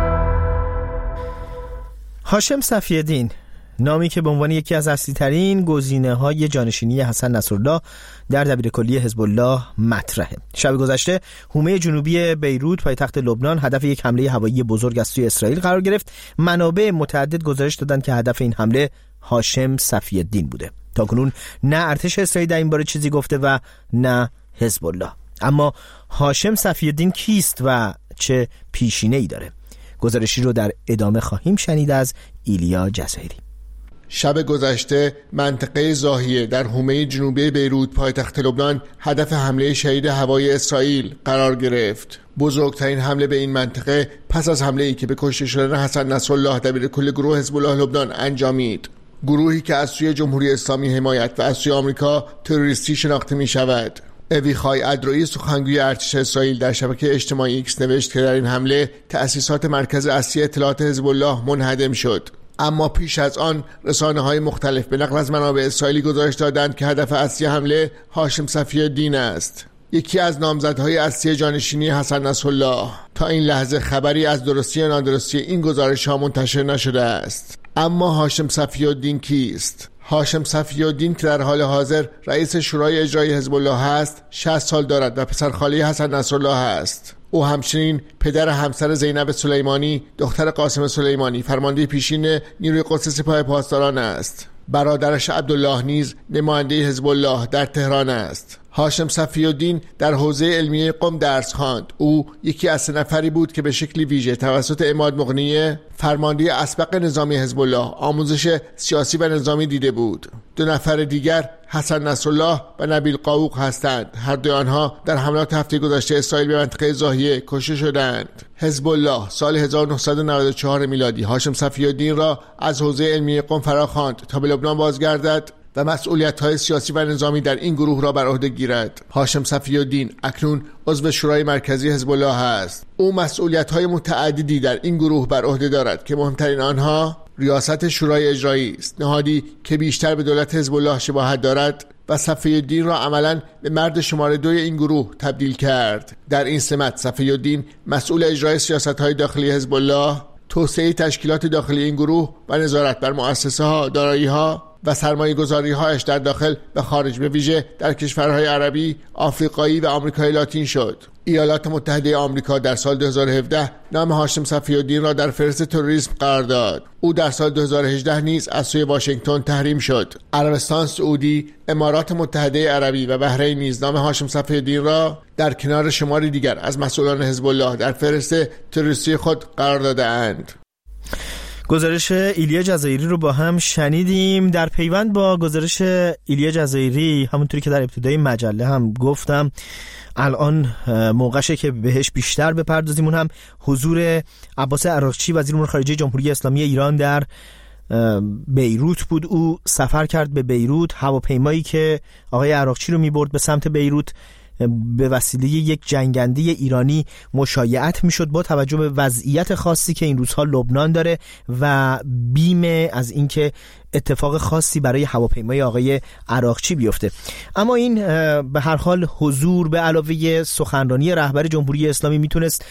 هاشم صفی‌الدین، نامی که به عنوان یکی از اصلی ترین گزینه‌های جانشینی حسن نصرالله در دبیرکلی حزب الله مطرحه. شب گذشته حومه جنوبی بیروت پایتخت لبنان هدف یک حمله هوایی بزرگ از سوی اسرائیل قرار گرفت. منابع متعدد گزارش دادند که هدف این حمله هاشم صفی‌الدین بوده. تاکنون نه ارتش اسرائیل در این باره چیزی گفته و نه حزب الله. اما هاشم صفی‌الدین کیست و چه پیشینه‌ای داره؟ گزارشی رو در ادامه خواهیم شنید از ایلیا جزایری. شب گذشته منطقه زاهیه در حومه جنوبی بیروت پایتخت لبنان هدف حمله شدید هوایی اسرائیل قرار گرفت. بزرگترین حمله به این منطقه پس از حمله‌ای که به کشته شدن حسن نصرالله دبیرکل گروه حزب الله لبنان انجامید. گروهی که از سوی جمهوری اسلامی حمایت و از سوی آمریکا تروریستی شناخته می شود. اویخای ادرویی سخنگوی ارتش اسرائیل در شبکه اجتماعی ایکس نوشت که در این حمله تأسیسات مرکز اصلی اطلاعات حزب الله منهدم شد. اما پیش از آن رسانه‌های مختلف به نقل از منابع اسرائیلی گزارش دادند که هدف اصلی حمله هاشم صفی‌الدین است، یکی از نامزدهای اصلی جانشینی حسن نصرالله. تا این لحظه خبری از درستی یا نادرستی این گزارش‌ها منتشر نشده است. اما هاشم صفی‌الدین کیست؟ هاشم صفی‌الدین که در حال حاضر رئیس شورای اجرایی حزب الله است، 60 سال دارد و پسرخاله حسن نصرالله است. او همچنین پدر همسر زینب سلیمانی، دختر قاسم سلیمانی، فرمانده پیشین نیروی قدس سپاه پاسداران است. برادرش عبدالله نیز نماینده حزب الله در تهران است. هاشم صفی‌الدین در حوزه علمیه قم درس خواند. او یکی از 3 نفری بود که به شکلی ویژه توسط عماد مغنیه، فرمانده اسبق نظامی حزب الله، آموزش سیاسی و نظامی دیده بود. 2 نفر دیگر حسن نصرالله و نبیل قاوق هستند. هر دو آنها در حملات هفته گذشته اسرائیل به منطقه ضاحیه کشته شدند. حزب الله سال 1994 میلادی هاشم صفی‌الدین را از حوزه علمیه قم فراخواند تا به لبنان بازگردد و مسئولیت‌های سیاسی و نظامی در این گروه را بر عهده گیرد. هاشم صفی‌الدین اکنون عضو شورای مرکزی حزب الله است. او مسئولیت‌های متعددی در این گروه بر عهده دارد که مهمترین آنها ریاست شورای اجرایی است، نهادی که بیشتر به دولت حزب الله شباهت دارد و صفی‌الدین را عملاً به مرد شماره 2 این گروه تبدیل کرد. در این سمت صفی‌الدین مسئول اجرای سیاست‌های داخلی حزب الله، توسعه تشکیلات داخلی این گروه و نظارت بر مؤسسه‌ها، دارایی‌ها و سرمایه‌گذاری‌هایش در داخل و خارج، به ویژه در کشورهای عربی، آفریقایی و آمریکای لاتین شد. ایالات متحده آمریکا در سال 2017 نام هاشم صفی‌الدین را در فهرست تروریسم قرار داد. او در سال 2018 نیز از سوی واشنگتن تحریم شد. عربستان سعودی، امارات متحده عربی و بحرین نیز نام هاشم صفی‌الدین را در کنار شماری دیگر از مسئولان حزب الله در فهرست تروریستی خود قرار داده‌اند. گزارش ایلیا جزایری رو با هم شنیدیم. در پیوند با گزارش ایلیا جزایری، همونطوری که در ابتدای مجله هم گفتم، الان موقعشه که بهش بیشتر بپردازیم. اون هم حضور عباس عراقچی، وزیر امور خارجه جمهوری اسلامی ایران، در بیروت بود. او سفر کرد به بیروت. هواپیمایی که آقای عراقچی رو می‌برد به سمت بیروت به وسیله یک جنگنده ایرانی مشایعت میشد با توجه به وضعیت خاصی که این روزها لبنان داره و بیم از اینکه اتفاق خاصی برای هواپیمای آقای عراقچی بیفته. اما این به هر حال حضور به علاوه سخنرانی رهبر جمهوری اسلامی میتونست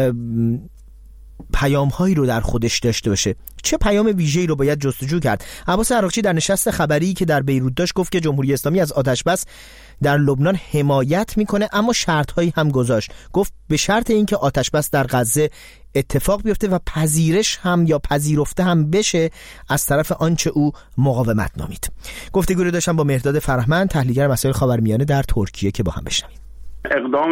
پیام‌هایی رو در خودش داشته باشه. چه پیام ویژه‌ای رو باید جستجو کرد؟ عباس عراقچی در نشست خبری که در بیروت داشت گفت که جمهوری اسلامی از آتش‌بس در لبنان حمایت میکنه، اما شرط‌هایی هم گذاشت. گفت به شرط اینکه آتش‌بس در غزه اتفاق بیفته و پذیرش هم یا پذیرفته هم بشه از طرف آنچه او مقاومت نامید. گفتگو رو داشتم با مهرداد فرهمند، تحلیلگر مسائل خاورمیانه در ترکیه، که با هم بشنویم. اقدام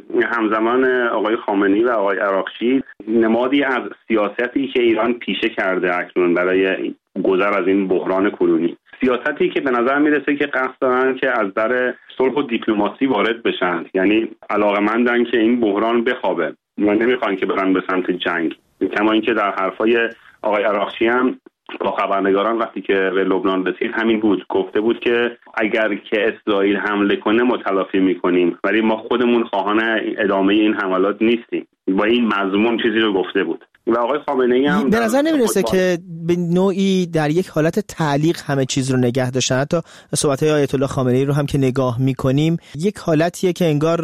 همزمان آقای خامنه‌ای و آقای عراقچی نمادی از سیاستی که ایران پیشه کرده اکنون برای گذر از این بحران کنونی، سیاستی که به نظر میرسه که قصد دارن که از در صلح و دیپلماسی وارد بشن، یعنی علاقمندن که این بحران بخوابه و نمیخوان که برن به سمت جنگ. کما اینکه در حرفای آقای عراقچی هم با خبرنگاران وقتی که به لبنان رسید همین بود، گفته بود که اگر که اسرائیل حمله کنه ما تلافی میکنیم، ولی ما خودمون خواهان ادامه این حملات نیستیم. با این مضمون چیزی رو گفته بود. و آقای خامنه‌ای هم به نظر نمیرسه که به نوعی در یک حالت تعلیق همه چیز رو نگه داشتن. حتی صحبت‌های آیت الله خامنه‌ای رو هم که نگاه می‌کنیم یک حالتیه که انگار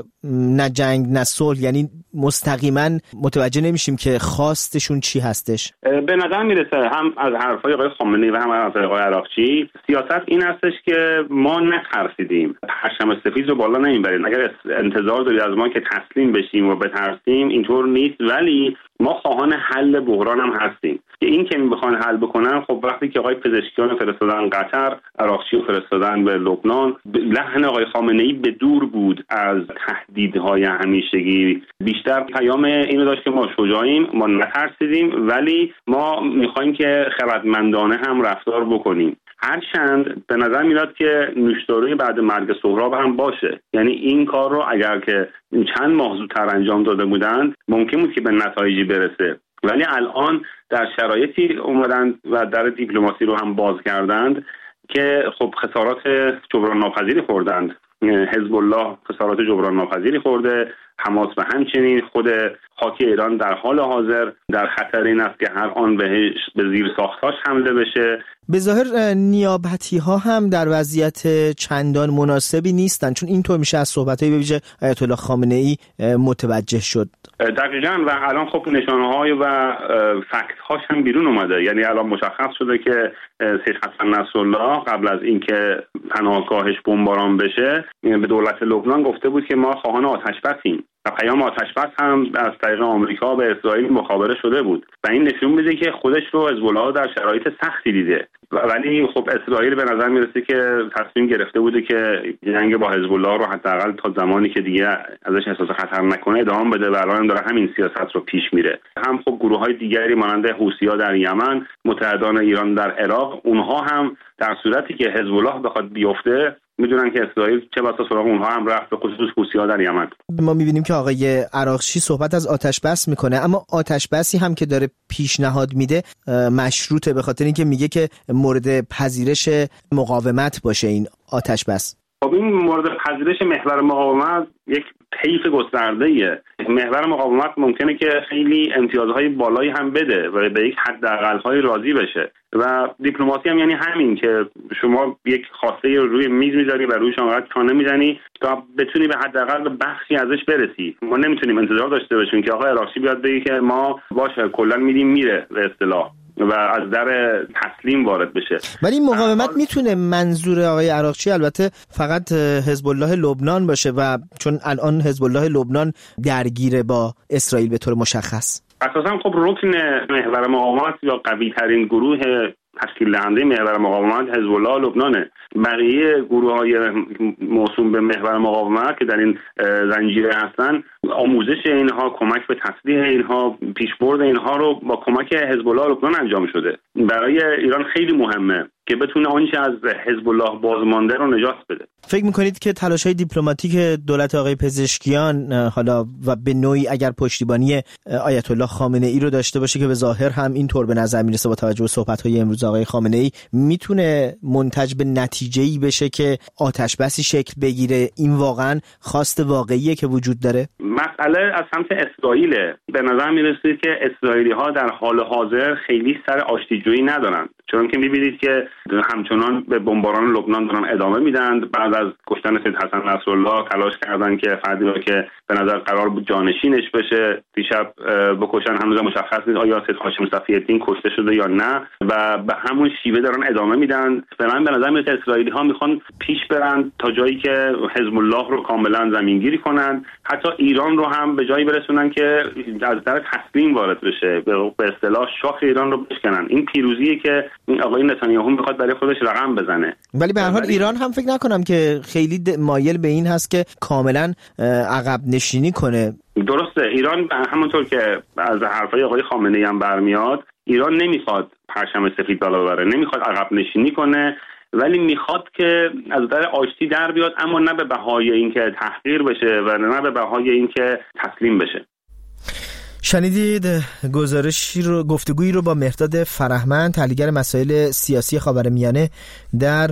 نه جنگ نه صلح، یعنی مستقیما متوجه نمیشیم که خواستشون چی هستش. به نظر میرسه هم از حرفای آقای خامنه‌ای و هم از آقای عراقچی سیاست این هستش که ما نترسیدیم، پرچم سفید رو بالا نمیبریم. اگر انتظار دارید از ما که تسلیم بشیم و بترسیم، اینطور نیست، ولی ما خواهان حل بحران هم هستیم. که این که میخوان حل بکنن، خب وقتی که آقای پزشکیان فرستادن قطر، عراقچی فرستادن به لبنان، لحن آقای خامنه‌ای به دور بود از تهدیدهای همیشگی. بیشتر پیام اینو داشت که ما شجاعیم، ما نترسیدیم، ولی ما میخوایم که خردمندانه هم رفتار بکنیم. هرچند به نظر میاد که نوشداروی بعد مرگ سهراب هم باشه، یعنی این کار رو اگر که چند ماه زودتر انجام داده بودند ممکن بود که به نتایجی برسه، ولی الان در شرایطی اومدند و در دیپلماسی رو هم باز کردند که خب خسارات جبران ناپذیری خوردند. حزب الله خسارات جبران ناپذیری خورده، حماس و همچنین خود خاک ایران در حال حاضر در خطر این است که هر آن به زیر ساختاش حمله بشه. به ظاهر نیابتی ها هم در وضعیت چندان مناسبی نیستن، چون اینطور میشه از صحبت‌های به ویژه آیت الله خامنه ای متوجه شد. دقیقاً، و الان خب نشانه‌های و فکت‌هاش هم بیرون اومده. یعنی الان مشخص شده که سید حسن نصرالله قبل از اینکه پناهگاهش بمباران بشه به دولت لبنان گفته بود که ما خواهان آتش‌بسیم و پیام آتش‌بس هم از طریق آمریکا به اسرائیل مخابره شده بود و این نشون میده که خودش رو حزب الله در شرایط سختی دیده. ولی خب اسرائیل به نظر میرسه که تصمیم گرفته بوده که جنگ با حزب الله رو حداقل تا زمانی که دیگه ازش احساس خطر نکنه ادامه بده و الان داره همین سیاست رو پیش میره. هم خب گروه‌های دیگری مانند حوثی‌ها در یمن، متحدان ایران در عراق، اونها هم در صورتی که حزب الله بخواد بیفته میدونن که اسرائیل چه بسا سراغ اونها هم رفت، به خصوص حوثی‌ها در یمن. ما میبینیم که آقای عراقچی صحبت از آتش بس میکنه، اما آتش بسی هم که داره پیشنهاد میده مشروطه، به خاطر اینکه میگه که مورد پذیرش مقاومت باشه این آتش بس. خب این مورد پذیرش محور مقاومت یک طیف گسترده‌ایه. محور مقاومت ممکنه که خیلی امتیازهای بالایی هم بده و به یک حداقل‌های راضی بشه و دیپلماسی هم یعنی همین که شما یک خواسته رو روی میز میذاری و رویش انقدر چانه میزنی تا بتونی به حداقل به بخشی ازش برسی. ما نمیتونیم انتظار داشته باشیم که آقای عراقچی بیاد بگه که ما باشه کلا میدیم میره به اصطلاح و از در تسلیم وارد بشه. ولی این مقاومت میتونه منظور آقای عراقچی البته فقط حزب الله لبنان باشه و چون الان حزب الله لبنان درگیره با اسرائیل به طور مشخص. اساسا خب رکن محور مقاومت یا قوی ترین گروه تشکیل دهنده محور مقاومت حزب الله لبنانه. بقیه گروه‌های موسوم به محور مقاومت که در این زنجیره هستن، آموزش اینها، کمک به تسلیح اینها، پیشبرد اینها رو با کمک حزب الله لبنان انجام شده. برای ایران خیلی مهمه که بتونه آنچه از حزب الله بازمانده رو نجات بده. فکر می‌کنید که تلاش‌های دیپلماتیک دولت آقای پزشکیان حالا و به نوعی اگر پشتیبانی آیت الله خامنه ای رو داشته باشه که به ظاهر هم اینطور به نظر میرسه با توجه به صحبت‌های امروز آقای خامنه ای، میتونه منتج به نتیجه‌ای بشه که آتش بسی شکل بگیره؟ این واقعا خواست واقعیه که وجود داره؟ مسئله از سمت اسرائیل. به نظر میرسه که اسرائیلی‌ها در حال حاضر خیلی سر آشتیجویی ندارن، چون که می‌بینید که همچنان به بمباران لبنان دارن ادامه میدن. بعد از کشتن سید حسن نصرالله تلاش کردن که فردی رو که به نظر قرار بود جانشینش بشه دیشب بکشن. هنوز مشخص نیست آیا سید هاشم صفی‌الدین کشته شده یا نه و به همون شیوه دارن ادامه میدن. به نظر میاد اسرائیلی‌ها میخوان پیش برن تا جایی که حزب الله رو کاملا زمینگیری کنن، حتی ایران رو هم به جایی برسونن که از در تسلیم وارد بشه، به اصطلاح شاخ ایران رو بشکنن. این پیروزیه که آقای نتانیاهو میخواد برای خودش رقم بزنه. ولی به هر حال ایران هم فکر نکنم که خیلی مایل به این هست که کاملا عقب نشینی کنه. درسته، ایران همونطور که از حرفای آقای خامنه‌ای هم برمیاد، ایران نمیخواد پرچم سفید بالا ببره، نمیخواد عقب نشینی کنه، ولی میخواد که از در آشتی در بیاد، اما نه به بهای اینکه تحقیر بشه و نه به بهای اینکه تسلیم بشه. شنیدید گفتگویی رو با مهرداد فرهمند، تحلیلگر مسائل سیاسی خاورمیانه در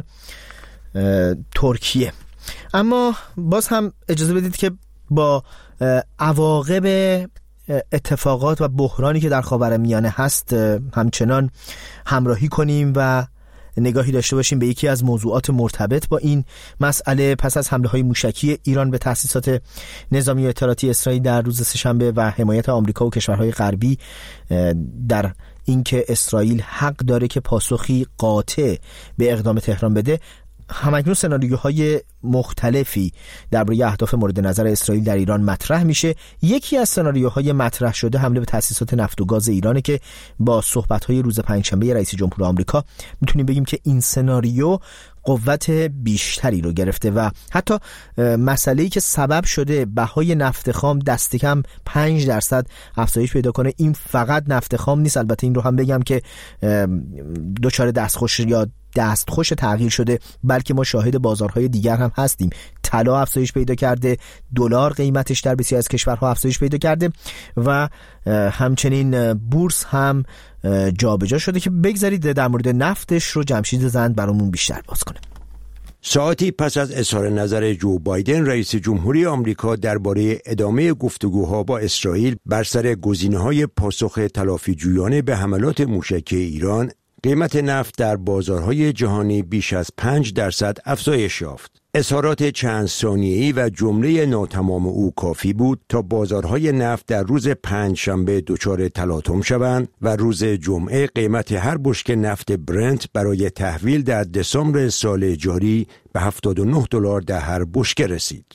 ترکیه. اما باز هم اجازه بدید که با عواقب اتفاقات و بحرانی که در خاورمیانه هست همچنان همراهی کنیم و نگاهی داشته باشیم به یکی از موضوعات مرتبط با این مسئله. پس از حمله‌های موشکی ایران به تأسیسات نظامی و اطلاعاتی اسرائیل در روز سه‌شنبه و حمایت آمریکا و کشورهای غربی در اینکه اسرائیل حق داره که پاسخی قاطع به اقدام تهران بده، همکنون سناریوهای مختلفی درباره اهداف مورد نظر اسرائیل در ایران مطرح میشه. یکی از سناریوهای مطرح شده حمله به تأسیسات نفت و گاز ایرانه که با صحبت‌های روز پنجشنبه رئیس جمهور آمریکا میتونیم بگیم که این سناریو قوت بیشتری رو گرفته و حتی مسئله‌ای که سبب شده بهای نفت خام دست کم 5% افزایش پیدا کنه، این فقط نفت خام نیست. البته این رو هم بگم که دچار دستخوش تغییر شده، بلکه ما شاهد بازارهای دیگر هم هستیم. طلا افزایش پیدا کرده، دلار قیمتش در بسیاری از کشورها افزایش پیدا کرده و همچنین بورس هم جابجا شده که بگذارید در مورد نفتش رو جمشید زند برامون بیشتر باز کنه. ساعتی پس از اظهار نظر جو بایدن رئیس جمهوری آمریکا درباره ادامه گفتگوها با اسرائیل بر سر گزینه‌های پاسخ تلافی‌جویانه به حملات موشکی ایران، قیمت نفت در بازارهای جهانی بیش از 5% افزایش یافت. اظهارات چند ثانیه‌ای و جمله ناتمام او کافی بود تا بازارهای نفت در روز پنجشنبه دچار تلاطم شوند و روز جمعه قیمت هر بشکه نفت برنت برای تحویل در دسامبر سال جاری به $79 در هر بشکه رسید.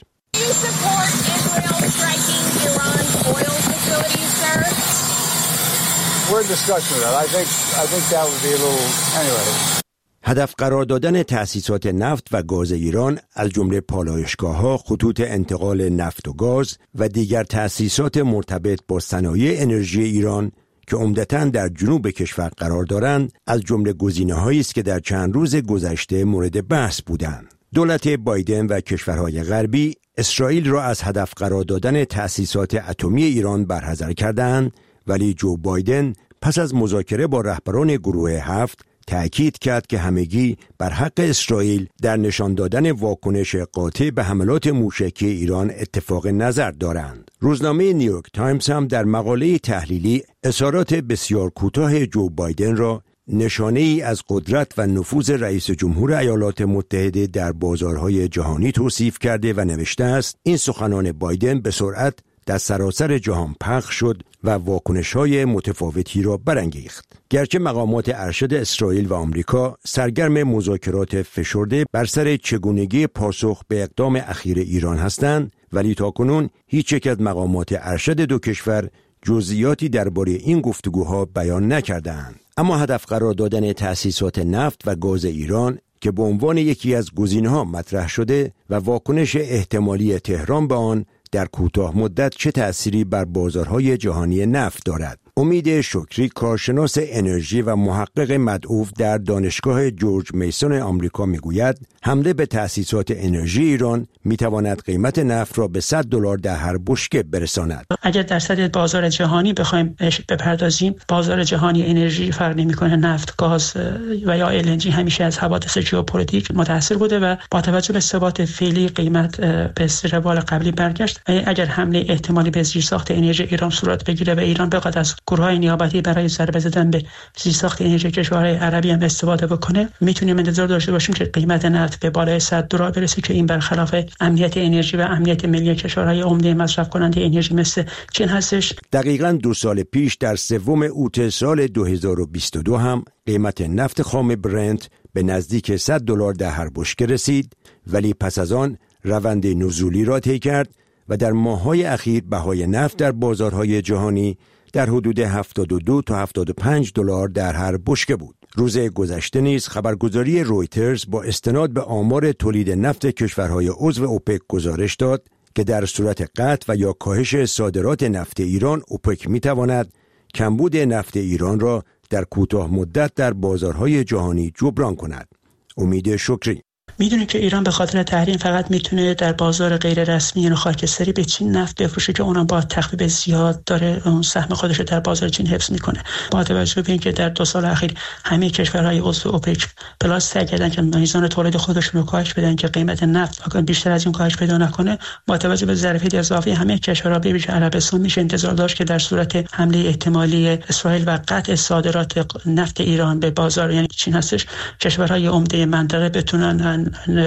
هدف قرار دادن تأسیسات نفت و گاز ایران از جمله پالایشگاه‌ها، خطوط انتقال نفت و گاز و دیگر تأسیسات مرتبط با صنایع انرژی ایران که عمدتاً در جنوب کشور قرار دارند، از جمله گزینه‌هایی است که در چند روز گذشته مورد بحث بودند. دولت بایدن و کشورهای غربی اسرائیل را از هدف قرار دادن تأسیسات اتمی ایران برحذر کردند، ولی جو بایدن پس از مذاکره با رهبران گروه 7 تأکید کرد که همگی بر حق اسرائیل در نشان دادن واکنش قاطع به حملات موشکی ایران اتفاق نظر دارند. روزنامه نیویورک تایمز هم در مقاله تحلیلی اظهارات بسیار کوتاه جو بایدن را نشانه ای از قدرت و نفوذ رئیس جمهور ایالات متحده در بازارهای جهانی توصیف کرده و نوشته است: این سخنان بایدن به سرعت در سراسر جهان پخش شد و واکنش‌های متفاوتی را برانگیخت. گرچه مقامات ارشد اسرائیل و آمریکا سرگرم مذاکرات فشرده بر سر چگونگی پاسخ به اقدام اخیر ایران هستند، ولی تاکنون هیچ یک از مقامات ارشد دو کشور جزئیاتی درباره این گفتگوها بیان نکردند. اما هدف قرار دادن تأسیسات نفت و گاز ایران که به عنوان یکی از گزینه‌ها مطرح شده و واکنش احتمالی تهران به آن در کوتاه مدت چه تأثیری بر بازارهای جهانی نفت دارد؟ امید شکری، کارشناس انرژی و محقق مدعو در دانشگاه جورج میسون آمریکا میگوید حمله به تأسیسات انرژی ایران میتواند قیمت نفت را به $100 در هر بشکه برساند. اگر در سطح بازار جهانی بخوایم بپردازیم، بازار جهانی انرژی فرق نمیکنه، نفت، گاز و یا LNG همیشه از حوادث ژئوپلیتیک متأثر بوده و با توجه به ثبات فعلی قیمت به روال قبلی برگشت. اگر حمله احتمالی به زیرساخت انرژی ایران صورت بگیره و ایران بخواد از گروه‌های نیابتی برای ضربه زدن به زیرساخت انرژی کشورهای عربی هم استفاده بکنه، میتونیم انتظار داشته باشیم که قیمت نفت به بالای $100 برسه که این برخلاف امنیت انرژی و امنیت ملی کشورهای عمده مصرف کننده انرژی مثل چین هستش. دقیقاً 2 سال پیش در 3 اوت سال 2022 هم قیمت نفت خام برنت به نزدیک $100 در هر بشکه رسید، ولی پس از آن روند نزولی را طی کرد و در ماه‌های اخیر بهای نفت در بازارهای جهانی در حدود $72 تا $75 در هر بشکه بود. روز گذشته نیز خبرگزاری رویترز با استناد به آمار تولید نفت کشورهای عضو اوپک گزارش داد که در صورت قطع و یا کاهش صادرات نفت ایران، اوپک می‌تواند کمبود نفت ایران را در کوتاه مدت در بازارهای جهانی جبران کند. امید شکری: میدونید که ایران به خاطر تحریم فقط میتونه در بازار غیر رسمی یعنی خاکستری به چین نفت بفروشه که اونم با تخفیف زیاد داره اون سهم خودش رو در بازار چین حفظ میکنه. با توجه به اینکه در 2 سال اخیر همه کشورهای عضو اوپک پلاس سعی کردن که میزان تولید خودشون رو کاهش بدن که قیمت نفت بیشتر از این کاهش پیدا نکنه، با توجه به ظرفیت اضافی همه کشورها به ویژه عربستان میشه انتظار داشت که در صورت حمله احتمالی اسرائیل و قطع صادرات نفت ایران به بازار یعنی چین هستش، کشورهای عمده منطقه بتونن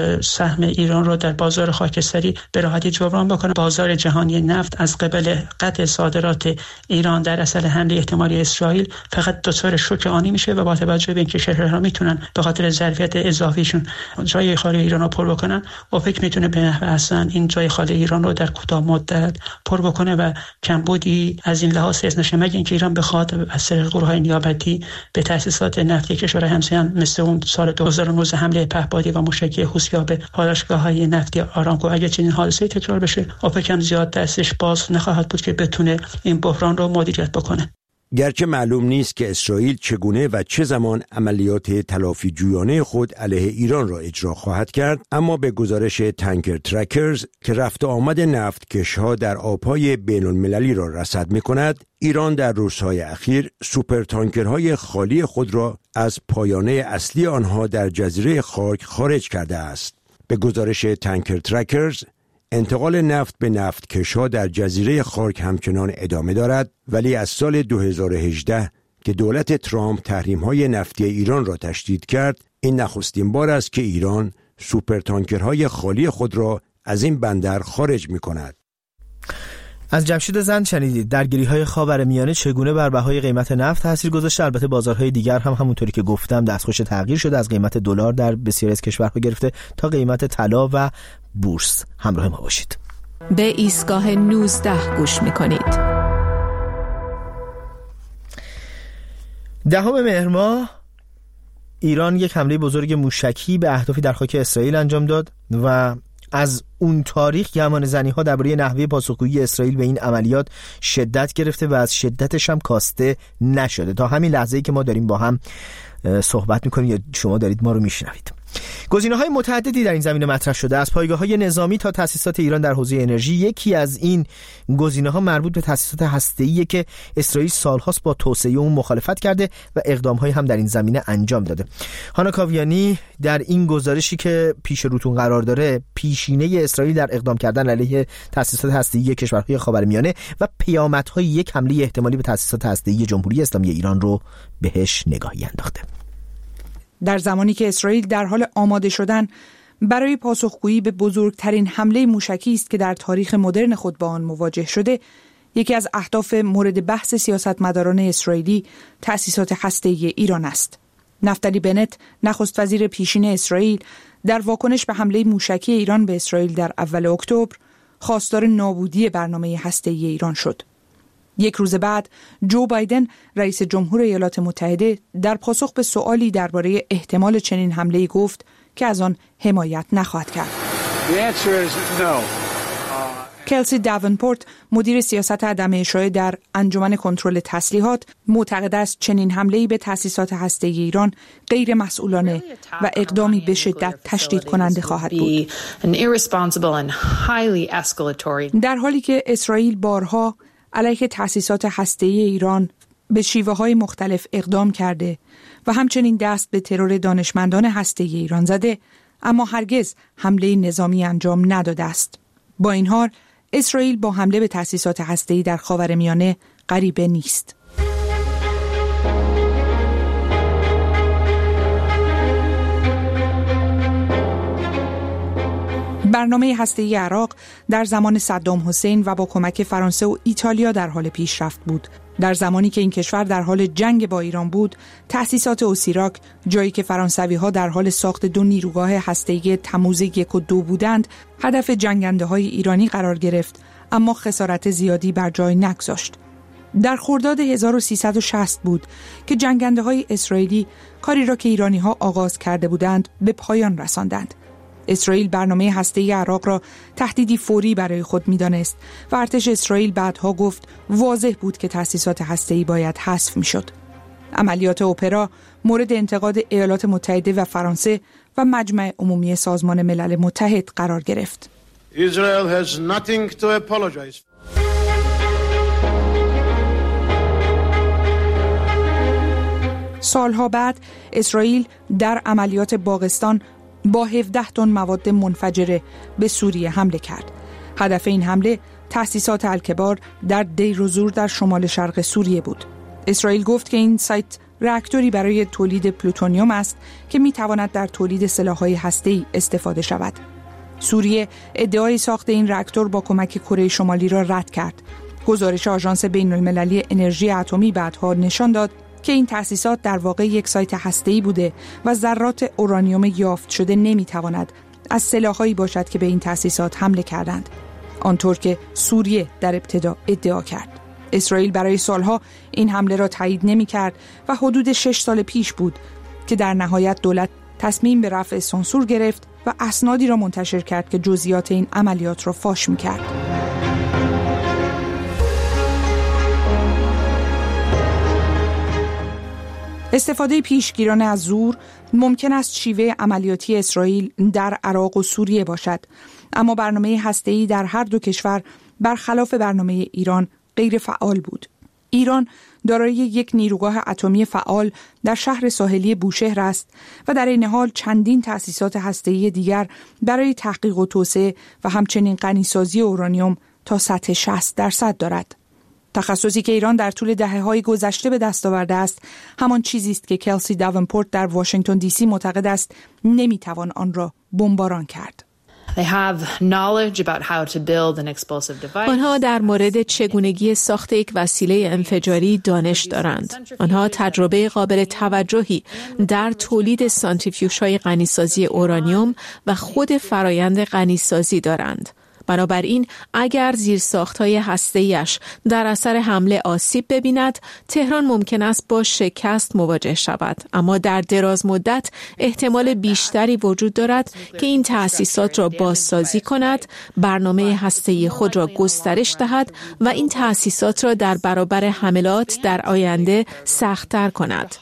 سهم ایران رو در بازار خاکستری به راحتی جبران بکنه. بازار جهانی نفت از قبل قطع صادرات ایران در اصل حمله احتمالی اسرائیل فقط دچار شوک آنی میشه و با توجه به اینکه کشورها میتونن به خاطر ظرفیت اضافیشون جای خالی ایران رو پر بکنن، اوپک میتونه به نحو احسن این جای خالی ایران رو در کوتاه مدت پر بکنه و کمبودی از این لحاظ حس نشه، مگر اینکه ایران بخواد از طریق گروه‌های نیابتی به تأسیسات نفتی کشورهای همسایه مثل اون سال 2019 حمله پهپادی و موشکی حوثی‌ها به پالایشگاه‌های نفتی آرامکو، اگر چنین حادثه‌ای تکرار بشه، اوپک هم زیاد دستش باز نخواهد بود که بتونه این بحران رو مدیریت بکنه. گرچه معلوم نیست که اسرائیل چگونه و چه زمان عملیات تلافی جویانه خود علیه ایران را اجرا خواهد کرد، اما به گزارش تانکر ترکرز که رفت آمد نفتکش‌ها در آب‌های بین‌المللی را رصد می‌کند، ایران در روزهای اخیر سوپر تانکرهای خالی خود را از پایانه اصلی آنها در جزیره خاک خارج کرده است. به گزارش تانکر ترکرز، انتقال نفت به نفتکش‌ها در جزیره خارک همچنان ادامه دارد، ولی از سال 2018 که دولت ترامپ تحریم‌های نفتی ایران را تشدید کرد، این نخستین بار است که ایران سوپرتانکرهای خالی خود را از این بندر خارج می‌کند. از جمشید زند شنیدید. درگیری‌های خاورمیانه چگونه بر بهای قیمت نفت تاثیر گذاشته. البته بازارهای دیگر هم همونطوری که گفتم دستخوش تغییر شده، از قیمت دلار در بسیاری از کشورها گرفته تا قیمت طلا و بورس. همراه ما باشید. به ایستگاه 19 گوش می‌کنید. 10 مهر ماه ایران یک حمله بزرگ موشکی به اهدافی در خاک اسرائیل انجام داد و از اون تاریخ گمانه‌زنی‌ها درباره نحوه پاسخگویی اسرائیل به این عملیات شدت گرفته و از شدتش هم کاسته نشده تا همین لحظه‌ای که ما داریم با هم صحبت می‌کنیم یا شما دارید ما رو می‌شنوید. گزینه‌های متعددی در این زمینه مطرح شده، از پایگاه‌های نظامی تا تأسیسات ایران در حوزه انرژی. یکی از این گزینه‌ها مربوط به تأسیسات هسته‌ایه که اسرائیل سال‌هاست با توسعه اون مخالفت کرده و اقدام‌هایی هم در این زمینه انجام داده. هانا کاویانی در این گزارشی که پیش روتون قرار داره، پیشینه اسرائیل در اقدام کردن علیه تأسیسات هسته‌ای کشورهای خاورمیانه و پیامدهای یک حمله احتمالی به تأسیسات هسته‌ای جمهوری اسلامی ایران رو بهش نگاهی انداخته. در زمانی که اسرائیل در حال آماده شدن برای پاسخگویی به بزرگترین حمله موشکی است که در تاریخ مدرن خود با آن مواجه شده، یکی از اهداف مورد بحث سیاستمداران اسرائیلی تأسیسات هسته‌ای ایران است. نفتالی بنت، نخست وزیر پیشین اسرائیل، در واکنش به حمله موشکی ایران به اسرائیل در اول اکتبر خواستار نابودی برنامه هسته‌ای ایران شد. یک روز بعد جو بایدن رئیس جمهور ایالات متحده در پاسخ به سوالی درباره احتمال چنین حمله‌ای گفت که از آن حمایت نخواهد کرد. کلسی داونپورت، مدیر سیاست عدم اشاعه در انجمن کنترل تسلیحات، معتقد است چنین حمله‌ای به تأسیسات هسته‌ای ایران غیر مسئولانه و اقدامی به شدت تشدید کننده خواهد بود. در حالی که اسرائیل بارها علیه تأسیسات هسته‌ای ایران به شیوه‌های مختلف اقدام کرده و همچنین دست به ترور دانشمندان هسته‌ای ایران زده، اما هرگز حمله نظامی انجام نداده است. با این حال اسرائیل با حمله به تأسیسات هسته‌ای در خاورمیانه غریبه نیست. برنامه هسته‌ای عراق در زمان صدام حسین و با کمک فرانسه و ایتالیا در حال پیشرفت بود. در زمانی که این کشور در حال جنگ با ایران بود، تأسیسات اوسیراک، جایی که فرانسوی‌ها در حال ساخت 2 نیروگاه هسته‌ای تموز 1 و 2 بودند، هدف جنگنده‌های ایرانی قرار گرفت، اما خسارت زیادی بر جای نگذاشت. در خرداد 1360 بود که جنگنده‌های اسرائیلی کاری را که ایرانی‌ها آغاز کرده بودند به پایان رساندند. اسرائیل برنامه هسته‌ای عراق را تهدیدی فوری برای خود می‌دانست و ارتش اسرائیل بعدها گفت واضح بود که تأسیسات هسته‌ای باید حذف می‌شد. عملیات اپرا مورد انتقاد ایالات متحده و فرانسه و مجمع عمومی سازمان ملل متحد قرار گرفت. Israel has nothing to apologize. سالها بعد اسرائیل در عملیات باغستان با 17 تن مواد منفجره به سوریه حمله کرد. هدف این حمله تأسیسات الکبار در دیر و زور در شمال شرق سوریه بود. اسرائیل گفت که این سایت راکتوری برای تولید پلوتونیوم است که میتواند در تولید سلاح‌های هسته‌ای استفاده شود. سوریه ادعای ساخت این راکتور با کمک کره شمالی را رد کرد. گزارش آژانس بین‌المللی انرژی اتمی بعدها نشان داد که این تأسیسات در واقع یک سایت هسته‌ای بوده و ذرات اورانیوم یافت شده نمیتواند از سلاح‌هایی باشد که به این تأسیسات حمله کردند، آنطور که سوریه در ابتدا ادعا کرد. اسرائیل برای سالها این حمله را تایید نمی‌کرد و حدود 6 سال پیش بود که در نهایت دولت تصمیم به رفع سانسور گرفت و اسنادی را منتشر کرد که جزئیات این عملیات را فاش می‌کرد. استفاده پیشگیرانه از زور ممکن است شیوه عملیاتی اسرائیل در عراق و سوریه باشد، اما برنامه هسته‌ای در هر دو کشور برخلاف برنامه ایران غیر فعال بود. ایران دارای یک نیروگاه اتمی فعال در شهر ساحلی بوشهر است و در این حال چندین تأسیسات هسته‌ای دیگر برای تحقیق و توسعه و همچنین غنیسازی اورانیوم تا سطح 60% دارد. تخصصی که ایران در طول دهه‌های گذشته به دست آورده است، همان چیزی است که کلسی داونپورت در واشنگتن دی سی معتقد است نمیتوان آن را بمباران کرد. آنها در مورد چگونگی ساخت یک وسیله انفجاری دانش دارند. آنها تجربه قابل توجهی در تولید سانتریفیوژهای غنیسازی اورانیوم و خود فرایند غنیسازی دارند. بنابراین اگر زیرساخت‌های هسته‌ایش در اثر حمله آسیب ببیند، تهران ممکن است با شکست مواجه شود، اما در دراز مدت احتمال بیشتری وجود دارد که این تأسیسات را بازسازی کند، برنامه هسته‌ای خود را گسترش دهد و این تأسیسات را در برابر حملات در آینده سخت‌تر کند.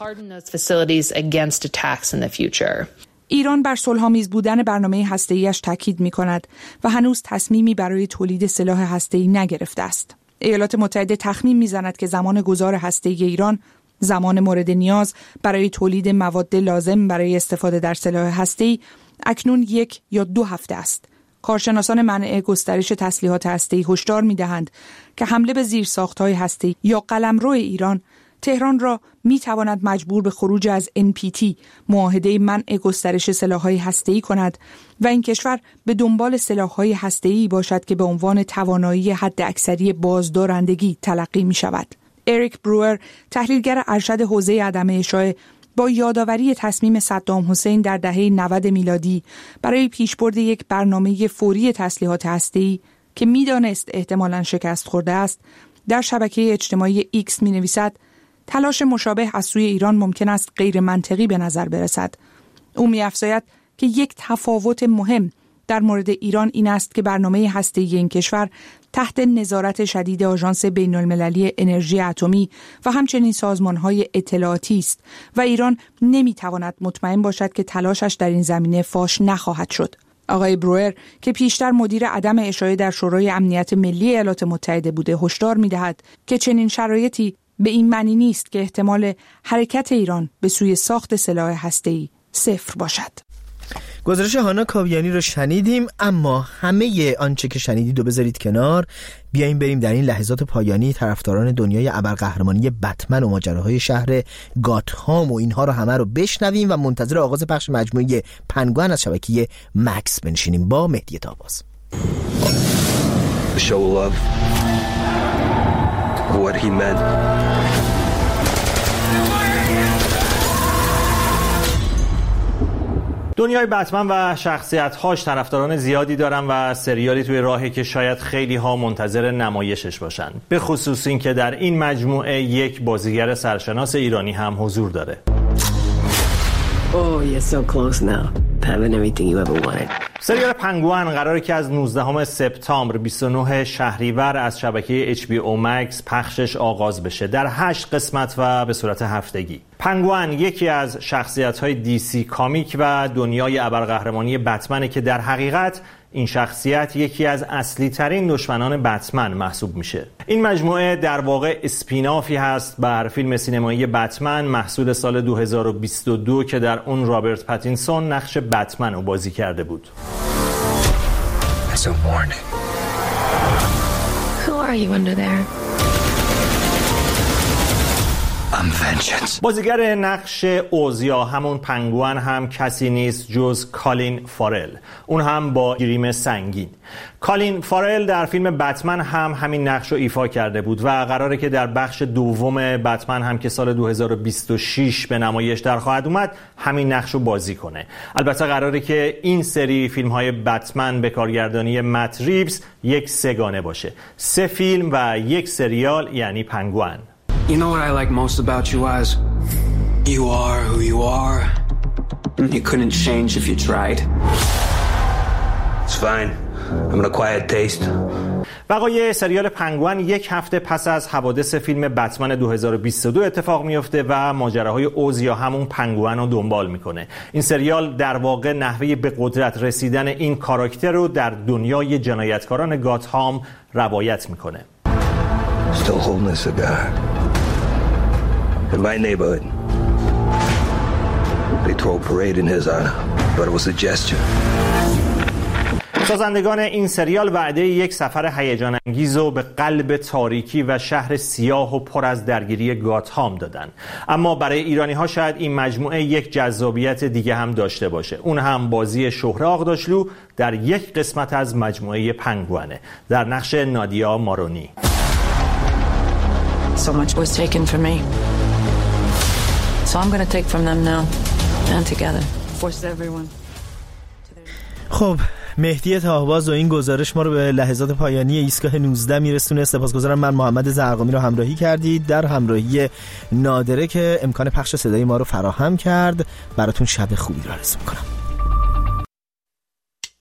ایران بر صلح‌آمیز بودن برنامه هسته‌ایش تاکید می‌کند و هنوز تصمیمی برای تولید سلاح هسته‌ای نگرفته است. ایالات متحده تخمین می‌زند که زمان گذار هسته‌ای ایران، زمان مورد نیاز برای تولید مواد لازم برای استفاده در سلاح هسته‌ای، اکنون 1 یا 2 هفته است. کارشناسان منع گسترش تسلیحات هسته‌ای هشدار می‌دهند که حمله به زیرساخت‌های هسته‌ای یا قلمرو ایران تهران را می‌تواند مجبور به خروج از NPT، معاهده منع گسترش سلاح‌های هسته‌ای کند و این کشور به دنبال سلاح‌های هسته‌ای باشد که به عنوان توانایی حداکثری بازدارندگی تلقی می‌شود. اریک بروئر، تحلیلگر ارشد حوزه عدم اشاعه، با یادآوری تصمیم صدام حسین در دهه 90 میلادی برای پیشبرد یک برنامه فوری تسلیحات هسته‌ای که می‌دانست احتمالاً شکست خورده است، در شبکه اجتماعی ایکس می‌نویسد: تلاش مشابه از سوی ایران ممکن است غیر منطقی به نظر برسد. او می‌افزاید که یک تفاوت مهم در مورد ایران این است که برنامه هسته‌ای این کشور تحت نظارت شدید آژانس بین‌المللی انرژی اتمی و همچنین سازمان‌های اطلاعاتی است و ایران نمی‌تواند مطمئن باشد که تلاشش در این زمینه فاش نخواهد شد. آقای بروئر که پیشتر مدیر عدم اشاعه در شورای امنیت ملی ایالات متحده بوده، هشدار می‌دهد که چنین شرایطی به این معنی نیست که احتمال حرکت ایران به سوی ساخت سلاح هسته‌ای 0 باشد. گزارش هانا کاویانی رو شنیدیم، اما همه آنچه که شنیدید رو بذارید کنار. بیاییم بریم در این لحظات پایانی طرفداران دنیای ابرقهرمانی بتمن و ماجراهای شهر گاتهام و اینها رو همه رو بشنویم و منتظر آغاز پخش مجموعه پنگوئن از شبکه مکس بنشینیم با مهدی طاواز. What he meant. دنیای بتمن و شخصیت‌هاش طرفداران زیادی دارن و سریالی توی راهی که شاید خیلی ها منتظر نمایشش باشن، به خصوص این که در این مجموعه یک بازیگر سرشناس ایرانی هم حضور داره. Oh, you're so close now. Having everything you ever wanted. سریال پنگوئن قراره که از 19 سپتامبر 29 شهریور از شبکه HBO Max پخشش آغاز بشه در 8 قسمت و به صورت هفتگی. پنگوئن یکی از شخصیت‌های DC کامیک و دنیای ابرقهرمانی بتمنه که در حقیقت این شخصیت یکی از اصلی ترین دشمنان بتمن محسوب میشه. این مجموعه در واقع اسپینافی هست بر فیلم سینمایی بتمن محصول سال 2022 که در اون رابرت پاتینسون نقش بتمن رو بازی کرده بود. That's a warning. Who are you under there? بازیگر نقش اوزیا همون پنگوئن هم کسی نیست جز کالین فارل، اون هم با گریم سنگین. کالین فارل در فیلم بتمن هم همین نقش رو ایفا کرده بود و قراره که در بخش دوم بتمن هم که سال 2026 به نمایش در خواهد اومد همین نقش رو بازی کنه. البته قراره که این سری فیلم های بتمن به کارگردانی مت ریوز یک سگانه باشه، 3 فیلم و 1 سریال، یعنی پنگوئن. You know what I like most about you, Az? You are who you are, and you couldn't change if you tried. It's fine. I'm an acquired taste. وقایع سریال پنگوئن 1 هفته پس از حوادث فیلم بتمن 2022 اتفاق میفته و ماجراهای اوز یا همون پنگوئن رو دنبال میکنه. این سریال در واقع نحوه به قدرت رسیدن این کاراکتر رو در دنیای جنایتکاران گاتهام روایت میکنه. Still holding a cigar. in my neighborhood. They throw a parade in his honor, but it was a gesture. سازندگان این سریال وعده یک سفر هیجان انگیز و به قلب تاریکی و شهر سیاه و پر از درگیری گاتهام دادن. اما برای ایرانی‌ها شاید این مجموعه یک جذابیت دیگه هم داشته باشه. اون هم بازی شهره آغداشلو در یک قسمت از مجموعه پنگوانه در نقش نادیا مارونی. So much was taken from me. So I'm going to take from them now and together. Force everyone. خب مهدی تاهباز و این گزارش ما رو به لحظات پایانی ایستگاه 19 میرسونه. سپاسگزارم من محمد زرقامی رو همراهی کردید در همراهی نادره که امکان پخش صدای ما رو فراهم کرد. براتون شب خوبی رو آرزو می‌کنم.